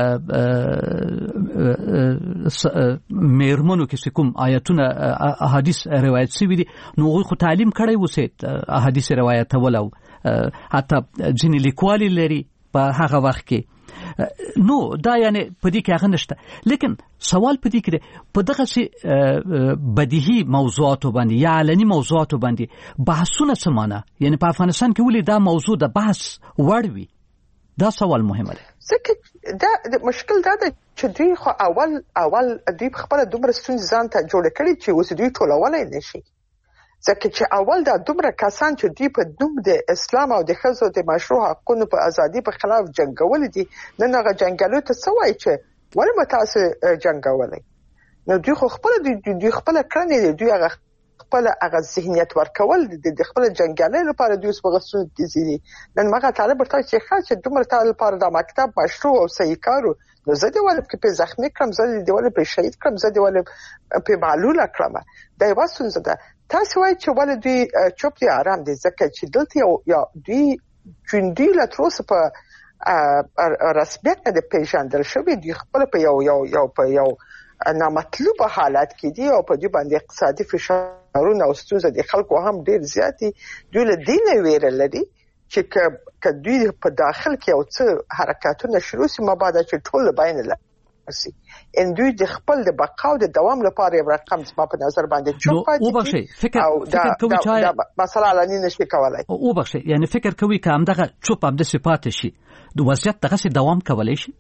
مېرمنو کې کوم آیاتونه احادیث روایت شوي دي نو خو تعلیم کړی وسید احادیث روایت ولو حتی ځینې لیکوالي لري په هغه وخت کې نو دا یعنی په دې کې هغه نشته لیکن سوال په دې کې په دغه سي بدیهي موضوعات باندې یا علني موضوعات باندې بحثونه سمانه یعنی په افغانستان کې ولې دا موضوع د بحث وړ وي دا سوال مهمه دی ځکه دا مشکل دا ده چې دوی خو اول دوی خپل دومره ستونزې ځان ته جوړ کړي چې اوس دوی ټولولای نشي ځکه چې اول دا دومره کسان چې دوی په نوم د اسلام او د ښځو د مشروع حقوقو په ازادي په خلاف جنگول دي نن هغه جنگالو ته څه وایي چې ولې متاسه جنگولای نو دوی خو خپل دوی خپل کړنې دوی هغه خپل هغه ذهنیت ورکول د خپل جنگالو لپاره دوی وسوغسون دي نن مګه طالب ورته چې خاصه دومره طالب لپاره د مکتب مشروع او صحیح کارو نو زه دی ولې په زخمی کړم زه دی ولې په شهید کړم زه دی ولې په معلول کړم دا یو څه ده تاسو وایئ چې ولې دوی چوپ دي آرام دي ځکه چې دلته یا دوی ژوندي لا تر اوسه په رسمیت نه پیژندل شوي دي خپل په یو نامطلوبه حالت کې دي او په دې باندې اقتصادي فشارونه او ستونزې د خلکو هم ډېر زیات دي دوی له دې نه ویره لري چې که دوی په داخل کې یو څه حرکاتونه شروع شي مبادا چې ټول باندې لاسي ان دوی د خپل د بقا او د دوام لپاره یو رقم ما په نظر باندې چوپ پاتې فکر کوي چې مثلا علني نشي کولای او بخښي یعنی فکر کوي که همدغه چوپ هم د صفات شي د وضعیت دغه سي دوام کولای شي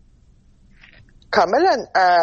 کاملا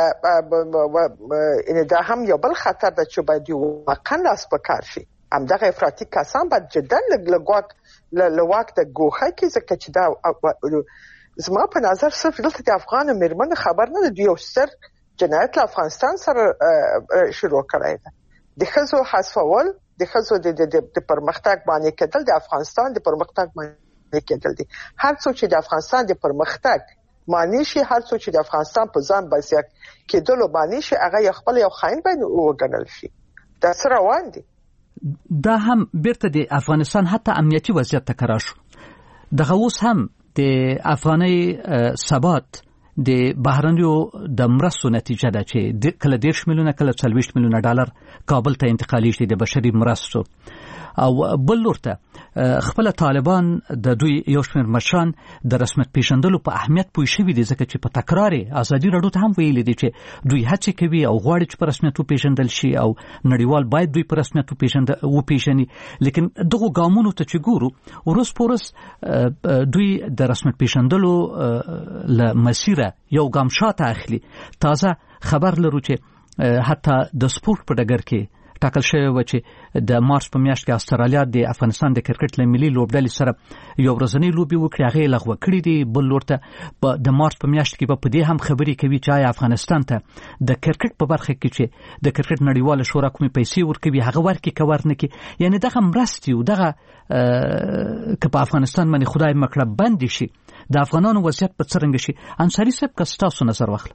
ان دا هم یو بل خطر ده چې باید واقعا لاس پکار شي همدغه افراطي کسان باید جدا لواک د ګوښه کې ځکه چې دا زما په نظر صرف دلته د افغان مېرمن خبر نه دی یو ستر جنایت له افغانستان سره شروع کړی ده د ښځو حذفول د ښځو د پرمختګ باندې کېدل د افغانستان د پرمختګ باندې کېدل دي هر څوک چې د افغانستان د پرمختګ معنی شي هر څوک چې د افغانستان په ځان بسیا کېدل معنی شي هغه خپل یو خاين باندې وګڼل شي دا سره روان دي دا هم بیرته د افغانستان حتی امنیتي وضعیت تکرار شو دغه اوس هم د افغاني ثبات د بهرنیو د مرستو نتیجه ده چې کله 10 میلیونه کله 40 میلیونه ډالر کابل ته انتقالي شي د بشري مرستو او بل لورته خپل طالبان د دوی یو شمېر مشران د رسمیت پیژندلو په اهمیت پوه شوي دي ځکه چې په تکرار ازادي راډیو ته هم ویلي دي چې دوی هڅه کوي او غواړي چې په رسمیت وپیژندل شي او نړیوال باید دوی په رسمیت وپیژني لیکن دغه ګامونو ته چې ګورو ورس پورس دوی د رسمیت پیژندلو له مسیره یو ګام شاته اخلي تازه خبر لرو چې حتی د سپورت په ډګر کې ټاکل شوی و چې د مارچ په میاشت کې استرالیا د افغانستان د کرکټ له ملي لوبډلې سره یو ورځنی لوبي وکړي هغه لغوه کړی دی بل لورته د مارچ په میاشت کې په دې هم خبرې کوي چې افغانستان ته د کرکټ په برخه کې چې د کرکټ نړیواله شورا کومې پیسې ورکوي هغه ورکي کور نه کې یعنی دغه مرستي او دغه که په افغانستان باندې خدای مکړه بند شي د افغانانو وضعیت په څرنګه شي انصاری صاحب که تاسو نظر واخلئ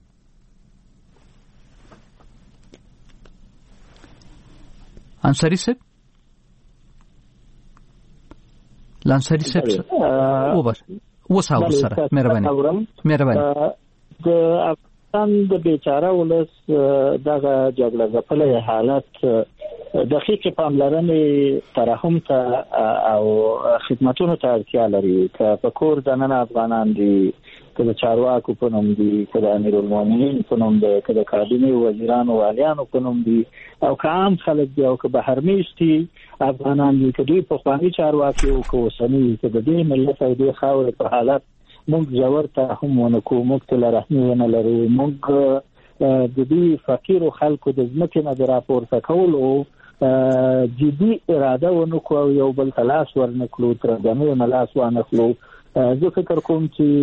انصاری صاحب لانصاری صاحب او بس وساو سره مهرباني د افغانستان د بیچاره ولس دغه جګړه ځپلې حالت دقیق پاملرنې ترحم ته او خدماتونو ته اړتیا لري که په کور دننه افغانان دي کله چارواکو په نوم دي، کله امیرالمؤمنین په نوم دي، کله کابینه وزیرانو والیانو په نوم دي، او که عام خلک دي او که بهرمیشتي افغانان دي، که دوی پخواني چارواکي او که اوسني، که د دې ملت او دې خاورې په حالت موږ ژور ترحم ونه کړو، موږ ته له رحمي ونه لرو، موږ د دې فقیرو خلکو د ځمکې نه د راپورته کولو جدي اراده ونه کړو او یو بل ته لاس ورنکړو، ترګنو نه لاس وانخلو. زه فکر کوم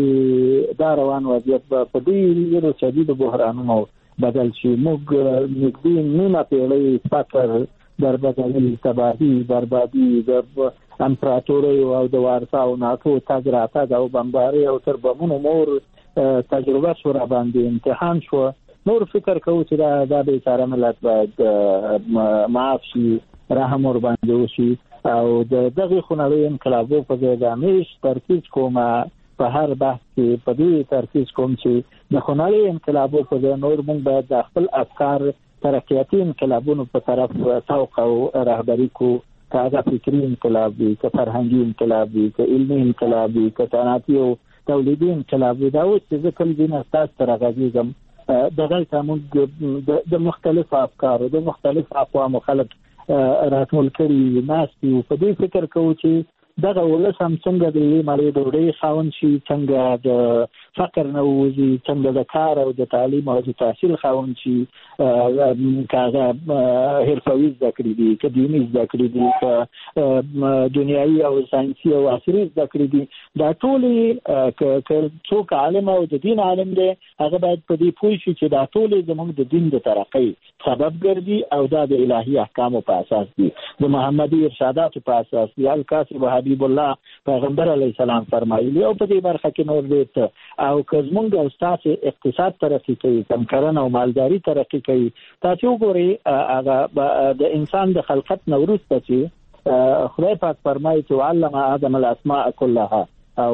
چې دا روان وضعیت به په ډېرو شدیدو بحرانونو بدل شي. موږ نږدې نیمه پیړۍ فقر، بربدلي، تباهي، بربادي د امپراتوریو او د وارسا او ناتو تګ راتګ او بمباري او تر بمونو مور تجربه شو را باندې امتحان شو. نور فکر کوو چې دا بیچاره ملت باید معاف شي، رحم ور باندې وشي او د دغه خونړۍ انقلابو په ځای د همیش ترکیز کوم په هر بحث کې په دې ترکیز کوم چې د خونړۍ انقلابو په ځای نور موږ باید د خپل افکار ترقیاتي انقلابونو په طرف سوق او رهبري کو، که هغه فکري انقلاب وي، که فرهنګي انقلاب وي، که علمي انقلاب وي، که صنعتي او تولیدي انقلاب وي. دا اوس چې زه کوم ځای نه ستاسو ته راغږېږم دغلته موږ د مختلفو افکارو د مختلفو اقوامو خلک راټول کړي ناست یو. په دې فکر کوو چې دغه ولس هم څنګه د یوې مړۍ ډوډۍ خاوند شي، څنګه د فقر نه ووځي، څنګه د کار او د تعلیم او د تحصیل خاوند شي، که هغه حرفوي زده کړې دي، که دیني زده کړې دي، که دنیایي او ساینسي او عصري زده کړې دي. دا ټولې که څوک عالم او د دین عالم دی هغه باید په دې پوه شي چې دا ټولې زموږ د دین د ترقۍ سبب ګرځي او دا د الهي احکامو په اساس دي، د محمدي ارشاداتو په اساس دي. الکاسب حبیب الله پیغمبر علیه السلام فرمایلی او په دې برخه کې نور دې او که زمونږ او ستاسو اقتصاد ترقي کوي، کرنه او مالداري ترقي کوي. تاسو وګورئ هغه د انسان د خلقت نه وروسته چې خدای پاک فرمایي چې علم آدم الاسماء كلها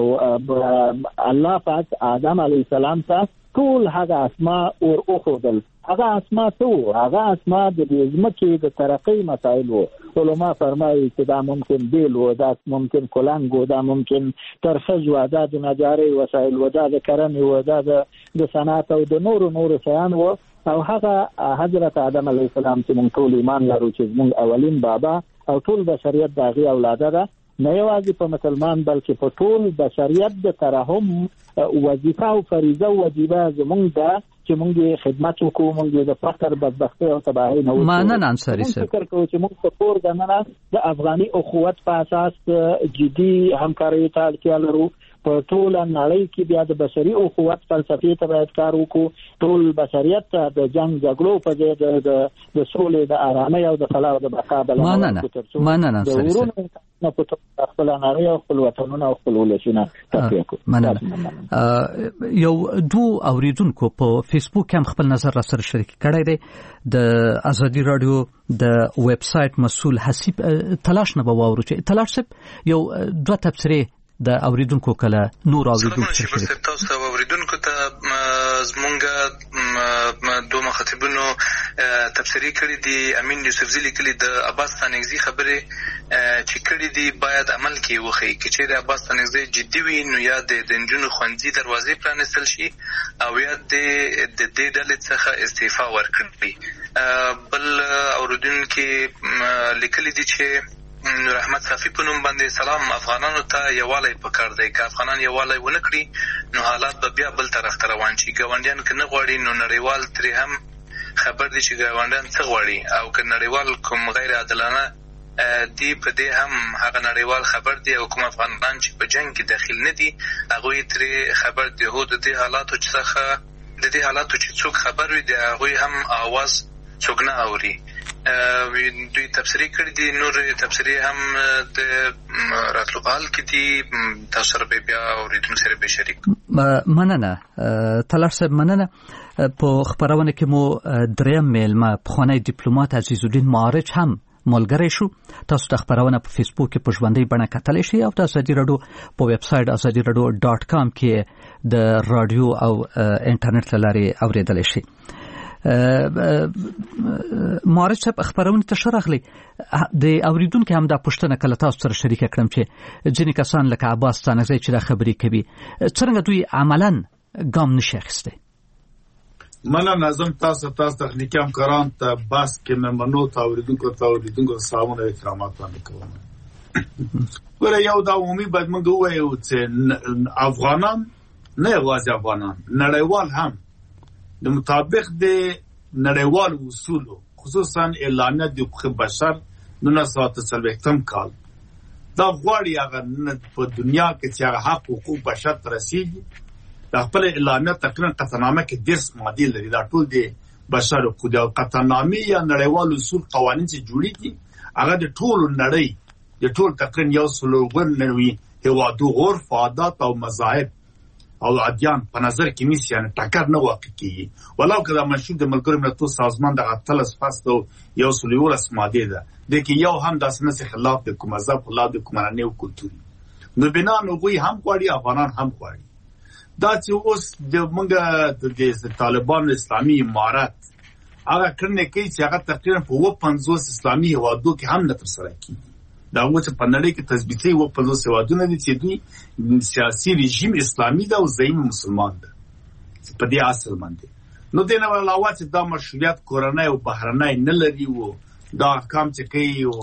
او الله پاک آدم علیه السلام ته ټول هغه اسماء ور اوښودل. هغه اسماء څه وو؟ هغه اسماء د ځمکې د ترقۍ مسایل وو. علما فرمایي چې دا ممکن بیل و، دا ممکن کلنګ و، دا ممکن ترخز و، دا د نجارۍ وسایل و، دا د کرنې و، دا د صنعت او د نورو شیان و. او هغه حضرت آدم علیه السلام چې موږ ټول ایمان لرو چې موږ اولین بابا او ټول بشریت د هغې اولاده ده، نه یوازې په مسلمان بلکې په ټول بشریت د ترحم وظیفه او فریضه او وجیبه زموږ ده چې موږ خدمت وکړو، موږ د فقر، بدبختۍ او تباهۍ نه وځو. مننه انصاري صاحب. فکر کوو چې موږ په کور دننه د افغاني اخوت په اساس جدي همکارۍ ته اړتیا لرو. په ټول نړۍ کې بیا د بشري اخوت فلسفې ته باید کار وکړو. ټول بشریت ته د جنگ جګړو په ځای د سولې، د آرامۍ او د فلاح او د بقا بلنه ورکړو. مننه انصاري صاحب. نه په خپل نړۍ او خپل وطنونه او خپل ولسونه تفریح کوو. مننه. یو دو اوریدونکو په فیسبوک هم خپل نظر را سره شریک کړی دی. د ازادي رادیو د ویب سټ مسؤل حسیب تلاش نه بواورو چې تلاش صاحب یو دوه تبصره د اوریدونکو کله نور اوریدونکو سره شریک. تاسو ته اوریدونکو ته زمونږ دوه مخاطبونو تبصرې کړې دي. امین یوسفزی لیکلي د عباس ستانکزي خبرې چې کړې دي باید عمل کې وښیي. که چېرې عباس ستانکزي جدي وي نو یا د نجونو ښوونځي دروازې پرانیستل شي او یا د دې ډلې څخه استعفا ورکړي. بل اوریدونکو لیکلي دي چې نور احمد صافی په نوم باندې سلام، افغانانو ته یووالی پکار دی. که افغانان یووالی ونه کړي نو حالات به بیا بل طرف ته روان شي. ګاونډیان که نه غواړي نو نړیوال ترې هم خبر دی چې ګاونډیان څه غواړي، او که نړیوال کوم غیر عادلانه دی په دې هم هغه نړیوال خبر دی، او کوم افغانان چې په جنگ کې داخل نه دي هغوی ترې خبر دی. هو د دې حالاتو چې څوک خبر وي د هغوی هم آواز څوک نه اوري. دوی تبصرې کړې دي، نور تبصرې هم د راتلو په حال کې دي. تاسو سره بیا اوریدونکو سره به شریک. مننه تلاش صاحب. مننه. په خبرونه کې مو دریم میلمه پخوانی ډیپلوماټ عزیز الدین معارج هم ملګری شو. تاسو د خبرونه په فیسبوک کې په ژوندۍ بڼه کتلی شئ او د ازادي رادیو په ویب سټ azadieradio.com کې د رادیو او انټرنیټ له لارې اوریدلی شئ. معارض صاحب خبرونه ته شرحلي د اوریدونکو هم د پښتنه کله تاسو سره شریک کړم چې ځینې کسان لکه عباس ستانکزی چې دا خبرې کوي څنګه دوی عملاً ګام نشي اخیستی. منم نظم تاسو تخنیکی همکاران ته بس کې ممنو ته اوریدونکو سلامونه احترامات باندې کوم. ګوره یو دا عمومي باید موږ ووایو چې افغانان نه یوازې افغانان نړیوال هم د مطابق د نړیوال اصولو خصوصا اعلامیه د حقوق بشر 1940 کال دا غواړي هغه په دنیا کې چې هغه حق حقوق بشر ته رسیږي د خپل اعلامیه تقریبا قطعنامه کې 10 ماده لري دا ټول د بشر حقوق د قطعنامه یا نړیوال اصول قوانین چې جوړیږي هغه د ټول نړۍ د ټول تقریبا یو سلوګن نوي هوادو عرف عادات او مذاهب او ادیان په نظر کې نیسي یعنی ټکر نه واقع کیږي ولو کله منشور د ملګرو ملتونو سازمان د غتلس فاستو یو سلوورس ماده ده د کې یو هم د اسنه خلاف د کوم مذهب خلاف د کوم نه او کلتوري نو بنا نو وی هم غواړي افغانان هم غواړي دا چې اوس د موږ د طالبان اسلامي امارات هغه کړنې کوي چې هغه تقریبا په 50 اسلامي هوادو کې هم نه تر سره کیږي دا و چې په نړۍ کې تثبیتي و په لوسه وادونه دي چې دوی سیاسي رژیم اسلامي دا او زعیم مسلمان ده په دې اصل باندې نو دینه علاوه چې دا مشروعیت کورنۍ او بهرنۍ نه لري وو دا احکام چې کوي او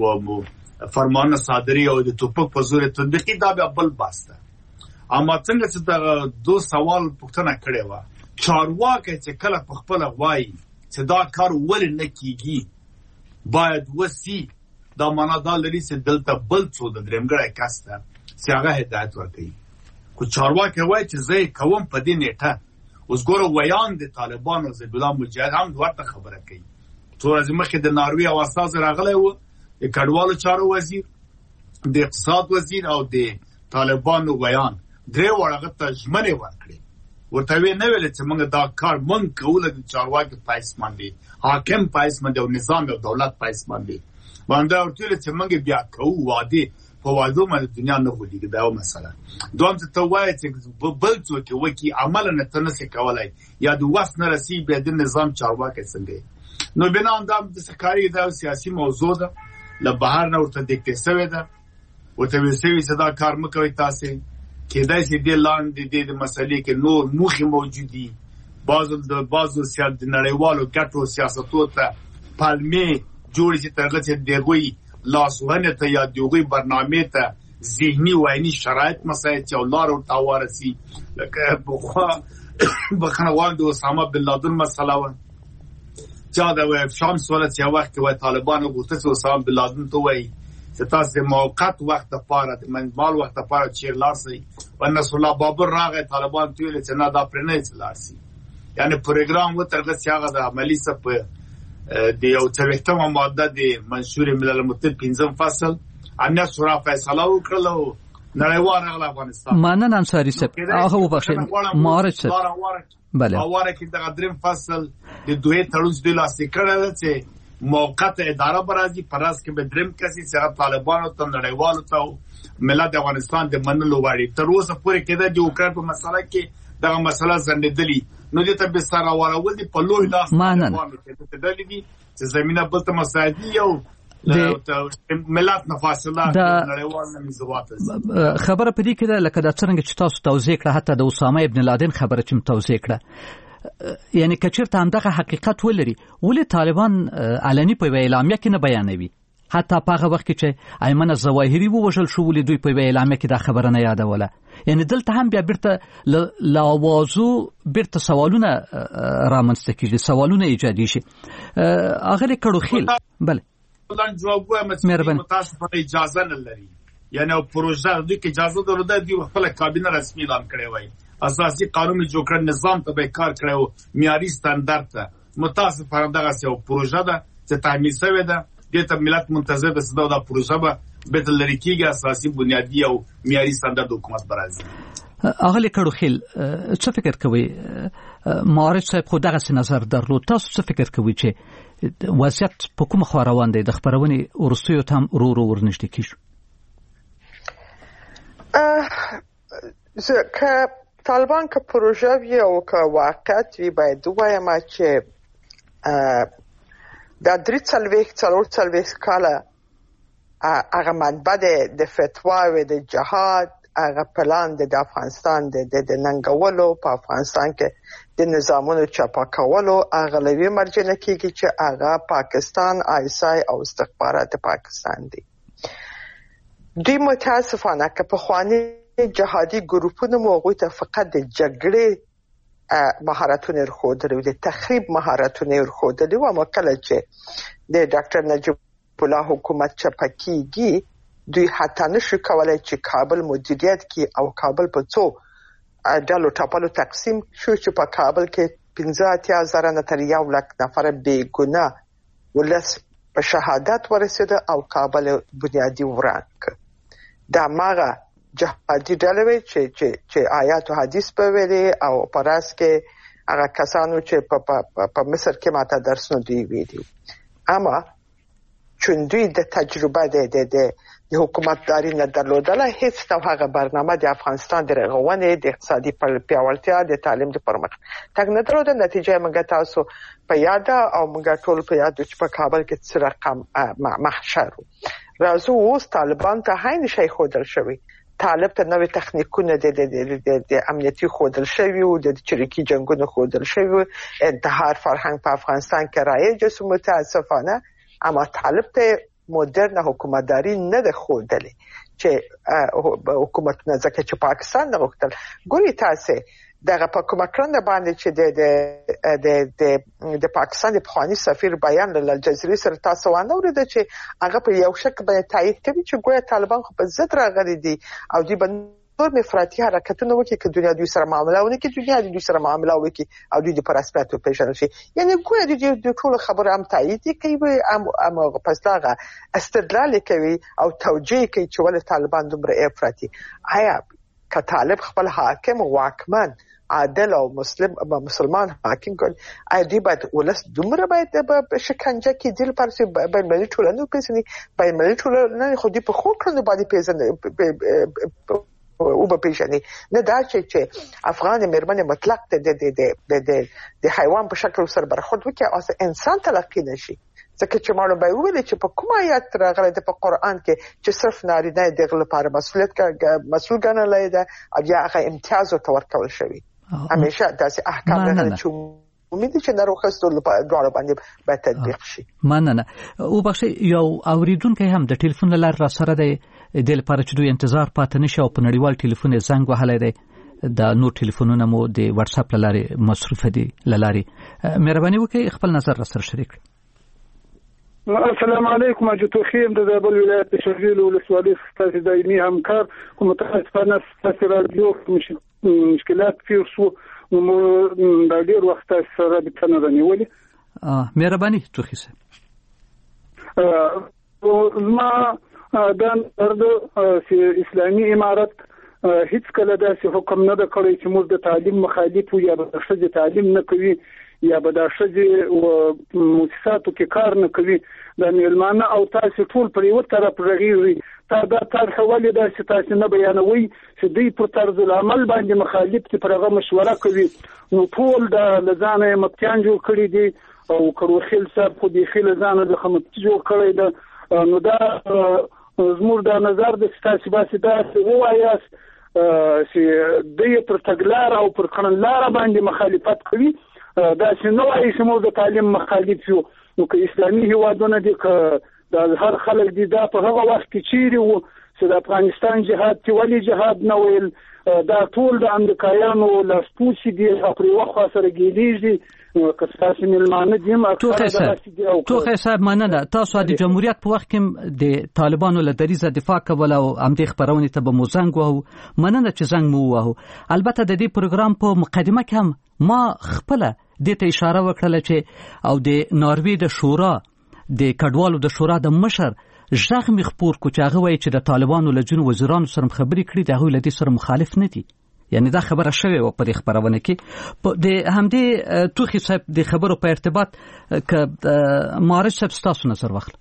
فرمانه صادري او د توپک په زور تطبیقي دا به بل باسته اما څنګه چې دا دو سوال پوښتنه کړې و چارواکي چې کله په خپل غوايي چې دا کار ولې نه کیږي باید وسی دا معنا دا لري چې دلته بل څو د درمګړی کاسته چې هغه هدایت ورکړي کو چارواکي وایي چې زه کوم په دې نیټه اوس ګوره ویان د طالبانو زید الله مجاهد هم ورته خبره کوي څو ورځې مخکې د ناروې او استاد راغلی و د کډوالو چارو وزیر د اقتصاد وزیر او د طالبانو ویان درې وړاغه ته ژمنې ورکړي ورته وی نه ویل چې موږ دا کار مونږ کوله د چارواکي پایس باندې حاکم پایس باندې او نظام او دولت پایس باندې باندې ورته چې موږ بیا کوو وعده په وعده باندې دنیا نه ولګي دا مسله دوم ته وایي چې بل څوک وکی عمل نه تنسي کولای یا د وس نه رسی به د نظام چارواکي څنګه نو بنا اندام د سکاري دا سیاسي موضوع ده له بهر نه ورته دکته سوي ده ورته وسوي چې دا کار مکوي تاسو کېدای شي د لاندې د مسلې کې نور موخي موجودي بعضو سیاست نړیوالو ګټو سیاستو ته پالمي جوړ چې ترغه چې دغوی لاسونه ته یا دغوی برنامه ته ذهني وایي شرایط مسایل چې ولار او تاوارسي لکه بخنوال د اسامه بن لادن مسله و چې دا و شام سوالت چې وخت کې طالبان غوښتل چې اسامه بن لادن ته وایي چې تاسو موقت وخت لپاره د منځمال وخت لپاره چې لارسي ونس الله بابر راغی طالبان ټول چې نه دا پرنه چې لارسي یعنی پروګرام و ترغه چې هغه د عملی سپ د یو څلوېښتمه ماده د منشور ملل متحد 5 فصل امنیت شورا فیصله وکړه نړیوال راغله افغانستان مانن انصاری صاحب هغه وبخښه معارض صاحب بله اواره کې د غدریم فصل د دوه تړون د لاسې کړه چې موقت اداره برازي پراس کې به دریم کسي چې طالبانو ته نړیوالو ته ملت افغانستان د منلو واړي تر اوسه پورې کېده د اوکران په مسله کې دا مسله زنددلی نو دې ته به سره وراول دي په لوی لاس باندې ته دلې چې زمينه بل ته مساعدي یو ملت نفاصله نړیوال نظامات خبره پدې کې ده لکه دا څنګه چې تاسو توضیح کړه حتی د اسامه ابن لادن خبره چې توضیح کړه یعنی کچرته هم دغه حقیقت ولري ولې طالبان علني په اعلامیه کې نه بیانوي حتی په هغه وخت کې چې ایمن الظواهری ووژل شو ولې دوی په اعلامیه کې دا خبره نه یادوله یعنی دلته هم بیا بیرته لاوازو بیرته سوالونه رامنځته کیږي سوالونه ایجادي شي اغلی کړو خیل بله ولن جواب وایم چې متاسفانه اجازه نه لري یعنی پروژه د اجازه درلوده دی خپل کابینه رسمي اعلان کړی وای اساسي قانون جوړ کړ نظام ته به کار کړو معیاري ستاندرد ته متاسفانه دغه یو پروژه ده چې تعمیل شوې ده د ملت منتظر د صدا د پروژه به بدل لري کیږي اساسي بنیادی او معیاري ستاندرد حکومت برازي اغلی کړو خیل څه فکر کوي معارض صاحب خو دغه نظر درلود تاسو څه فکر کوي چې وضعیت په کوم خوا روان دی د خبرونې ورستیو تام ورنږدې کیږي که طالبان که پروژه وی او که واقعیت وی باید وایم چې دا 43 کاله هغه منبع د فتوا و د جهاد هغه پلان د افغانستان د ننګولو په افغانستان کې د نظامونو چپا کولو هغه لوی مرجع کیږي چې هغه پاکستان آیسای او استخبارات پاکستان دي. دوی متاسفانه که په خواني جهادي ګروپونو موږ ته فقط د جګړې مهارتونه ورخودلي د تخریب مهارتونه ورخودلي او مکله چې د ډاکټر نجیب الله حکومت چپکیږي دوی حتی نشو کولای چې کابل مدیریت کی او کابل په څو ډلو ټاپلو تقسیم شو چې په کابل کې 15,000 نه تر 1 لک نفر بې ګناه ولس په شهادت ورسېده او کابل بنیادی ورانک. دا ماغه جهادي ډلې چې آیات او حدیث په ویلي او پراس کې هغه کسانو چې په مصر کې ماته درسونه دی ویلي. اما چون دوی د تجربه د حکومتداري نه درلودله هیڅ نوع هغه برنامه د افغانستان د رغونې د اقتصادي پیاوړتیا د تعلیم د پرمختګ نه درلوده. نتیجه موږ تاسو په یاد او موږ ټول په یاد چې په کابل کې څه رقم محشر راځو اوس طالبان ته هاي شي خودل شوی طالب ته نوې تخنیکونه د امنیتي خودل شوی او د چریکي جنگونو خودل شوی انتحار فرهنګ په افغانستان کې رایج سو متاسفانه. اما طالب ته مدرن حکومتداري نه ده خودلې چې حکومتونه ځکه چې پاکستان نه غوښتل. ګوري تاسو دغه په کومه کړنه باندې چې د پاکستان د پخوانی سفیر بیان له الجزیرې سره تاسو وانه ورته چې هغه په یو شک باندې تایید کوي چې ګویا طالبان خو په ضد راغلي دي او دوی نور افراطي حرکتونه وکړي چې دنیا دوی سره معامله ونه کړي دنیا دوی سره معامله وکړي او دوی د پرسپیکټو پیژنل شي. یعنی ګویا د ټول خبره هم تایید کوي هم پس هغه استدلال کوي او توجیه کوي چې ول طالبان دومره افراطي. آیا که طالب خپل حاکم واکمن عادل او مسلمان حاکم کړي آیا دوی باید ولس دومره باید په شکنجه کې دل پرسي باید ملي ټولنه پیژني باید ملي ټولنه خو دې په خو کړنو باندې پیژني او په پیژني نه دا چې افغان مرمن مطلق د حیوان په شکل سره برخورد وکړي او انسان تلقی نشي. ځکه چې معلومه به ویل چې په کوم آیات راغلی د په قرآن کې چې صرف نارینه دغه لپاره مسؤل ګڼل ده او یا هغه امتیاز ورکول شوی. همیشه داسې احکام راغلي چې امید چې ناروغستو لپاره باندې به تطبیق شي. مننه. او بخښي یو اوریدونکو هم د ټلیفون لار را سره دی د لپاره چې دوی انتظار پاتې نشي او په نړیوال ټلیفون زنګ وهلی دی. د نور ټلیفونونه مو د واتس اپ لارې مصروف دي لارې مهرباني وکړئ خپل نظر را سره شریک. السلام علیکم اجتو خیم د زابل ولایت شرقي ولسوالۍ ستاسو دایمي همکار کوم متاسفانه ستاسو رادیو مشکلات فيه سو مو د ډیر وخت سره د تنه نیولې. مهرباني توخي صاحب. ما د اسلامي امارت هیڅ کله داسې حکم نه د کړی چې موږ د تعلیم مخالف یا د شذ تعلیم نه کوي یا به د شذ او مؤسساتو کې کار نه کوي. د میلمانه او تاسو ټول پر یو طرف رغیږي دا طرح ولې داسې تاسو نه بیانوي چې دوی پر طرز العمل باندې مخالف چې پرغه مشوره کوي. نو ټول د لزانه متیان جوړ کړی دي او کروخیل صاحب خو دی خیل ځانه د خمت جوړ کړی ده. نو دا زموږ د نظر د ستاسو باسي دا وایاست چې دوی پر تګلار او پر کړنلار باندې مخالفت کوي. دا چې نو وايي چې موږ د تعلیم مخالف یو. نو که اسلامي هیوادونه دي که د هر خلک دي دا په هغه وخت کې چیرې وو چې د افغانستان جهاد چې ولی جهاد نه ویل دا ټول د امریکایانو لاسپوڅي دي پر یو خوا سره ګیلیږي. کساسي ملمانه دي توخه صاحب مننه. تاسو د جمهوریت په وخت کې د طالبانو له دریزه دفاع کول او امدې خبرونه ته به موزنګ وو مننه چې زنګ مو وو. البته د دې پروګرام په مقدمه کې هم ما خپل د ته اشاره وکړه چې او د ناروی د شورا د کډوالو د شورا د مشر ژغ مخپور کو چې هغه وایي چې د طالبانو له جن وزیرانو سره خبرې کړې د هغه لدی سره مخالف نه دي. یعنی دا خبره شوی و په دې خبرونه کې د همدې توخي صاحب د خبرو په ارتباط ک مارش صاحب تاسو نظر واخل.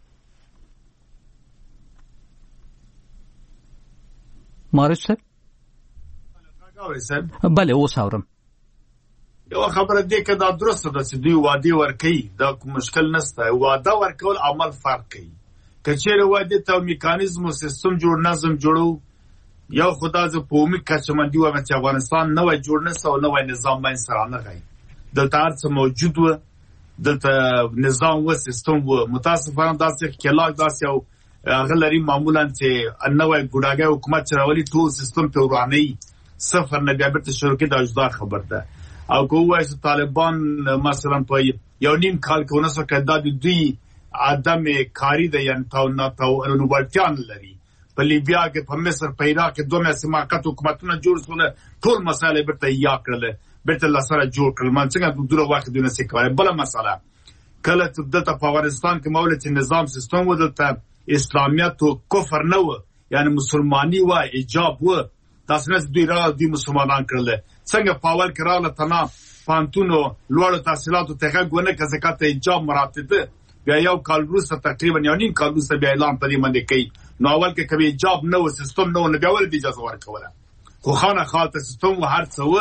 مارش صاحب بله اوس اورم. یو خبره دې کې دا درسته ده چې دوی وعده ورکوي، دا مشکل نشته. وعده ورکول عمل فرق کوي. که چیرې وعده ته میکانیزم او سیستم جوړ نظم جوړو، یو خدا ز په عمومي کچمندي و چې افغانستان نوې جوړ نسو او نوې نظام باندې سره نه غي دلته هر څه موجود و، دلته نظام و سیستم و. متاسفانه داسې کلاک داسې او غلري معمولا چې نوې ګډاګي حکومت چرولي ټول سیستم په وراني صفر نه بیا بیرته شروع کې د اجدار خبر ده. او کوه چې طالبان مثلا په یو نیم کال کې ونسو کدا د دوی عدم کاری ده، یعنی تاو نوبلتیان لري. په لیبیا کې، په مصر، په عراق کې دوه مسماقت حکومتونه جوړ شول، ټول مسائل بیرته یا کړل، بیرته لسره جوړ کړل. من څنګه د دوه وخت دونه سکوي. بل مسله کله چې دلته په افغانستان کې مولت نظام سیستم و، دلته اسلامیت او کفر نه و، یعنی مسلمانی و ایجاب و، تاسو نه دوی را دي مسلمانان کړل. څنګه پاول کړه تنا پانتونو لوړ تحصیلاتو ته غوونه که زکات ایجاب مراتب بیا یو کال وروسته تقریبا یو نیم کال وروسته بیا اعلان پرې باندې کوي. نو اول کې کبي ایجاب نه و، سیستم نه و، نه بیا ول دي اجازه ورکوله. خو خانه خالته سیستم و هر څه و،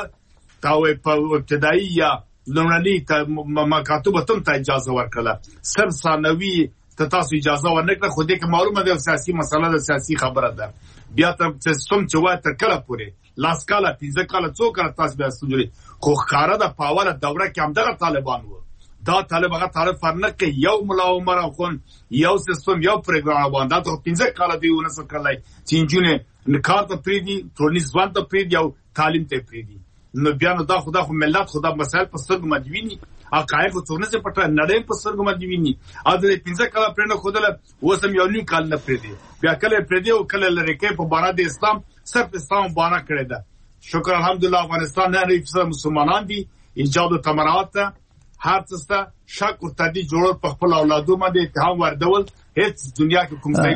تا په ابتدایي یا لومړني ته مکاتبه ته اجازه ورکړه. سر ثانوي ته تاسو اجازه ورنکړه. خو دې کې معلومه ده سیاسي مسله ده، سیاسي خبره ده. بیا ته سیستم چې وای تر کله پورې لاس کاله 15 کاله څو کاله تاسو بیا ستوري. خو خاره د پاور دوره کې هم دغه طالبان وو. دا طالب هغه طالب فرنه کې یو ملا عمر خون یو سیستم یو پروګرام باندې ته 15 کاله دی ونسو کړلای چې انجونه نکار ته پریدي، ټولنیز ځوان ته پریدي او تعلیم ته پریدي. نو بیا نو دا خدا خو ملت خدا مسائل په سترګو مدویني، حقایق څونه څه پټه نړۍ په سترګو مدویني. ا دې 15 کاله پرنه خودله وسم یو نیم کال نه پریدي، بیا کله پریدي او کله لری کې په باندې د اسلام صرف اسلام باندې کړی ده. شکر الحمدلله افغانستان نه لري مسلمانان دي، ایجاد او تمرات هر څه شک او تدی جوړ په خپل اولادو باندې اتهام وردول هیڅ دنیا کې کوم ځای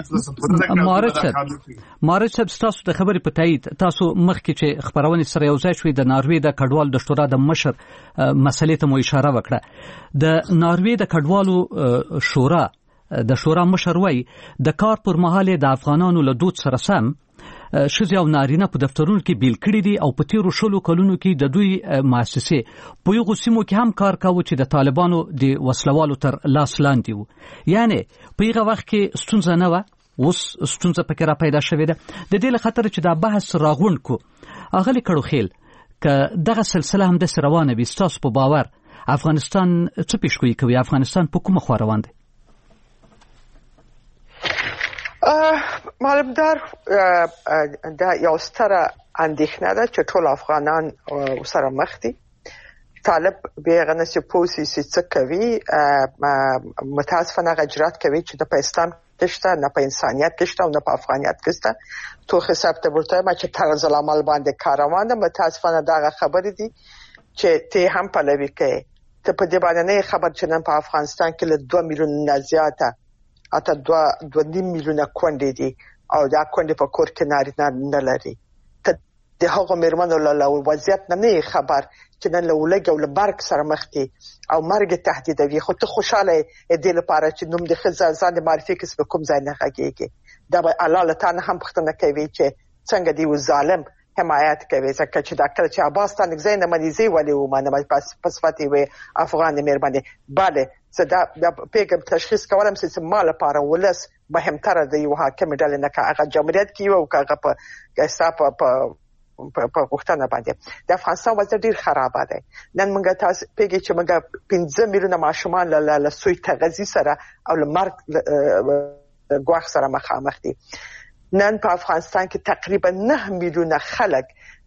څه مارچ تاسو د خبرې په تایید تاسو مخکې چې خبرونه سره یو ځای شوې د ناروې د کډوال د شورا د مشر مسلې ته مو اشاره وکړه. د ناروې د کډوالو شورا د شورا مشر وای د کار پر مهاله د افغانانو له دود سره سم شذ او نارینه په دفترونو کې بیل کړي دي او په تیرو شلو کلونو کې د دوی مؤسسې په یو سیمو کې هم کار کاوه چې د طالبانو د وسلوالو تر لاس لاندې وو. یعنی په هغه وخت کې ستونزه نه و، اوس ستونزه پکې را پیدا شوې ده. د دې له خاطر چې دا بحث راغونډ کو اغلی کړو خیل ک دغه سلسله هم د روانه وي. تاسو په باور افغانستان څه پیشګویي کوي؟ افغانستان په کومه خوا روان دی؟ معلومدار دا یو ستره اندېښنه ده چې ټول افغانان سره مخ دي. طالب بیغه نسی پوسی څه کوي، متاسفانه غجرات کوي چې د اسلام کېشته نه په انسانيت کېشته او نه په افغانيت کېشته. تو حساب ته ورته ما چې طرز العمل باندې کاروان ده. متاسفانه دا خبرې دي چې ته هم پلوي کوي. ته په دې باندې نه خبر چې نن په افغانستان کې له 2 میلیون نه زیاته اته 2.5 میلیونه کونډې دي او دا کونډې په کور کې نارینه نه لري. ته د هغو مېرمنو له وضعیت نه خبر چې نن له ولګ او له برګ سره مخ دي او مرګ تهدیدوي. خو ته خوشاله دې لپاره چې نوم د ښځه ځان د معرفي کس په کوم ځای نه غږیږي. دا به الله له تعالی هم پوښتنه کوي چې څنګه دی و ظالم حمایت کوي. ځکه چې دا کله چې عباس تانګ زین منیزي ولې و مانه پس فاتي وي افغان مېرمنې bale صدا د پیګم تشخیص کولم چې مال لپاره ولس مهمتره دی یو حاکم ډلې نه کاغه جمهوریت کې او کاغه په حساب په وختونه باندې د افغانستان وضع ډیر خراب دی. نن موږ تاسو پیګی چې موږ 15 میلیونه ماشومان له سوی تغذیه سره او له مرګ ګواښ سره مخامخ دي. نن په افغانستان کې تقریبا 9 میلیونه خلک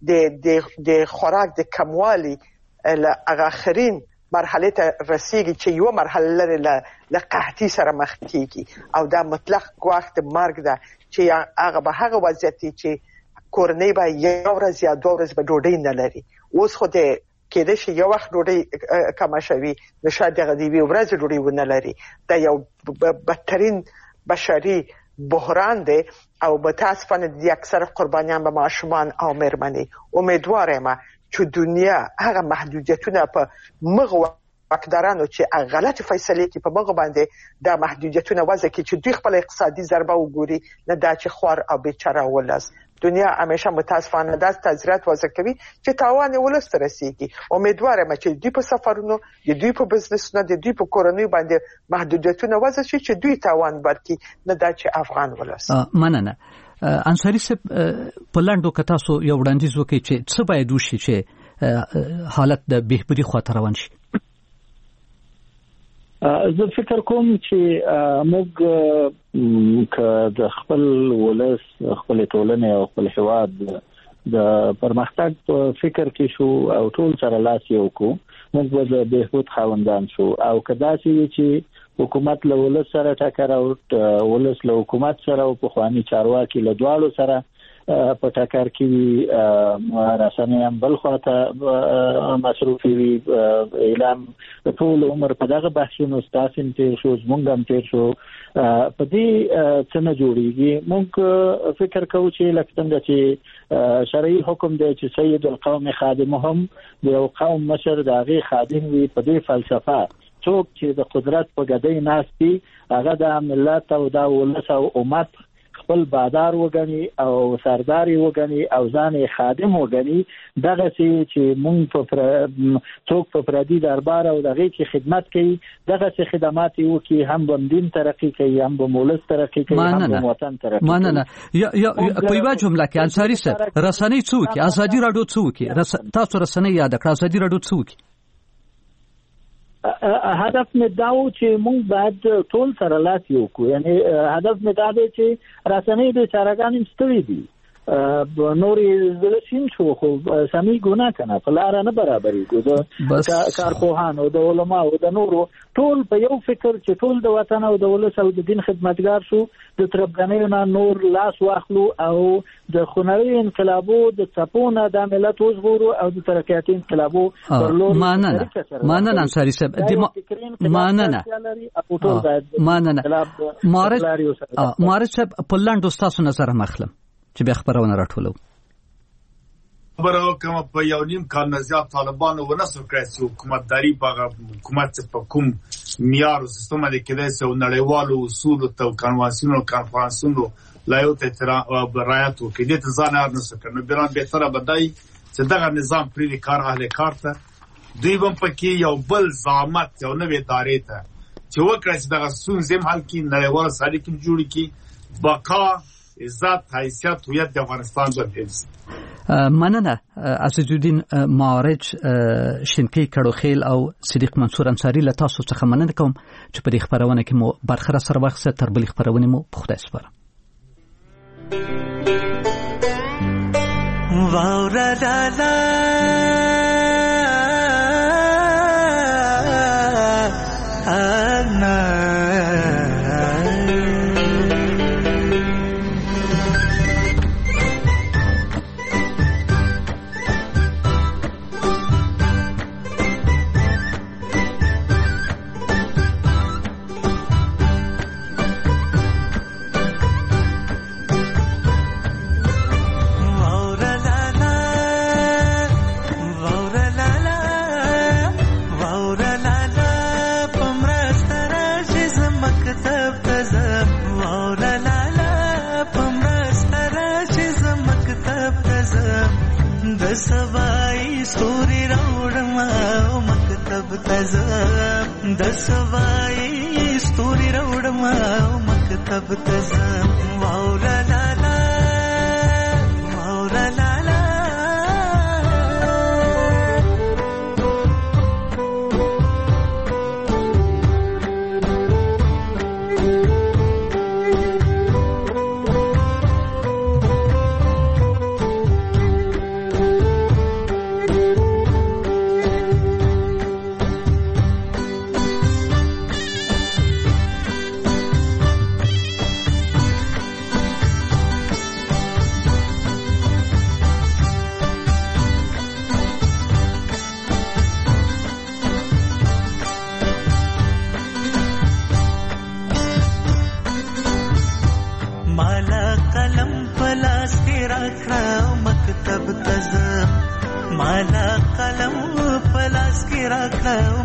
د خوراک د کموالي له اخرین مرحله ته رسیدي چې یو مرحله لري له قحطي سره مخ کیږي او دا مطلق ګواښ د مرګ ده چې هغه به هغه وضعیت چې کورنۍ به یو ورځ یا 2 ورځې به ډوډۍ نه لري. اوس خو د کېدې شي یو وخت ډوډۍ کم شوي نو شاید هغه دی یو ورځ ډوډۍ ونه لري. دا یو بدترین بشري بحران دی او متاسفانه د اکثر قربانیان به ماشومان او مېرمنې. امیدوارم چې دنیا هغه محدودیتونه په مغو واکدارانو چې غلط فیصله کوي په مغو باندې دا محدودیتونه وضع کوي چې دوی خپل اقتصادي ضربه وګوري نه دا چې خوار او بیچاره ولس دنیا همیشه متاسفانه داس تذرات وضع کوي چې تاوان ولست رسیږي. امیدوارم چې دوی په سفرونو دوی په بزنسونو دوی په کورونو باندې محدودیتونه وضع شي چې دوی تاوان ورکړي نه دا چې افغان ولست. مننه. انصاری صاحب په لاندو کتا سو یو وړاندیز وکړي چې څه باید وشي چې حالت د بهبودي خواته روان شي. زه فکر کوم چې موږ که د خپل ولس خپل ټولنې او خپل هېواد د پرمختګ په فکر کې شو او ټول سره لاس یو کو موږ به د بهبود خاوندان شو او که داسې وي چې حکومت له ولس سره ټکر او ولس له حکومت سره او پخواني چارواکي له دواړو سره په ټکر کې وي رسنۍ هم بل خواته مصروفې وي اعلام ټول عمر په دغه بحثونو ستاسو هم تېر شو زموږ هم تېر شو په دې څه نه جوړېږي. موږ فکر کوو چې لکه څنګه چې شرعي حکم دی چې سید القوم خادمهم د یو قوم مشر د هغې خادم وي. په دې فلسفه څوک چې د قدرت په ګدۍ ناست دي هغه د ملت او د ولس او امت خپل بادار وګڼي او سرداري وګڼي او ځان خادم وګڼي. دغه چې مونږ څوک په پردي دربار او دغه چې خدمت کوي دغه چې خدمات وکړي هم به دین ترقی کوي هم به مولس ترقی کوي هم به وطن ترقی کوي. مننه. یا په یو جمله کې انصاری صاحب رسنۍ څوک ازادي راډیو څوک تاسو رسنۍ یاد کړئ ازادي راډیو څوک هدف مې دا و چې موږ باید ټول سره لاس یو کو. یعنی هدف مې دا دی چې رسنۍ د چارګان ستړي دي نورې زلسین شو خو سمي ګناه کنه په لار نه برابرېږي. د کارپوهانو د علماو د نورو ټول په یو فکر چې ټول د وطن او د ولس او د دین خدمتګار شو د تربګنۍ نه نور لاس واخلو او د خونړي انقلابو د څپونه د ملت وزغورو او د ترقیاتي انقلابو پر لور. مننه انصاری صاحب مننه مارج صاحب په لاندو ستاسو نظر مخلم چې به خبرونه راټولو. خبره کوم په یو نیم کال نه زیات طالبانو ونسو کړی چې حکومتداري په حکومت په کوم معیار او سیستم باندې کېدای سي او نړیوالو اصولو ته کنوانسیونو کانفرنسونو لا یو ته رعایت وکړي. دې ته ځان نه سکنو بیران به تر بدای چې دغه نظام پرې کار اهل کار ته دوی هم پکې یو بل ضامت یو نوې ادارې ته چې وکړي چې دغه ستونزې حل کړي نړیوال سړي کې جوړ کړي بقا عزت حیثیت هویت د افغانستان د حفظ. مننه عزیزالدین معارج شینکی کړوخیل او صدیق منصور انصاری له تاسو څخه مننه کوم چې په دې خبرونه کې مو برخه سره واخیسته. تر بلې خبرونه مو په خدای سپارم. واورا لالا انا دسوائی ستوري راوړم او مکتب تزم دسوائی ستوري راوړم او مکتب تزم واولا لالا واولا لالا مالا قلم پلاس کی راکړه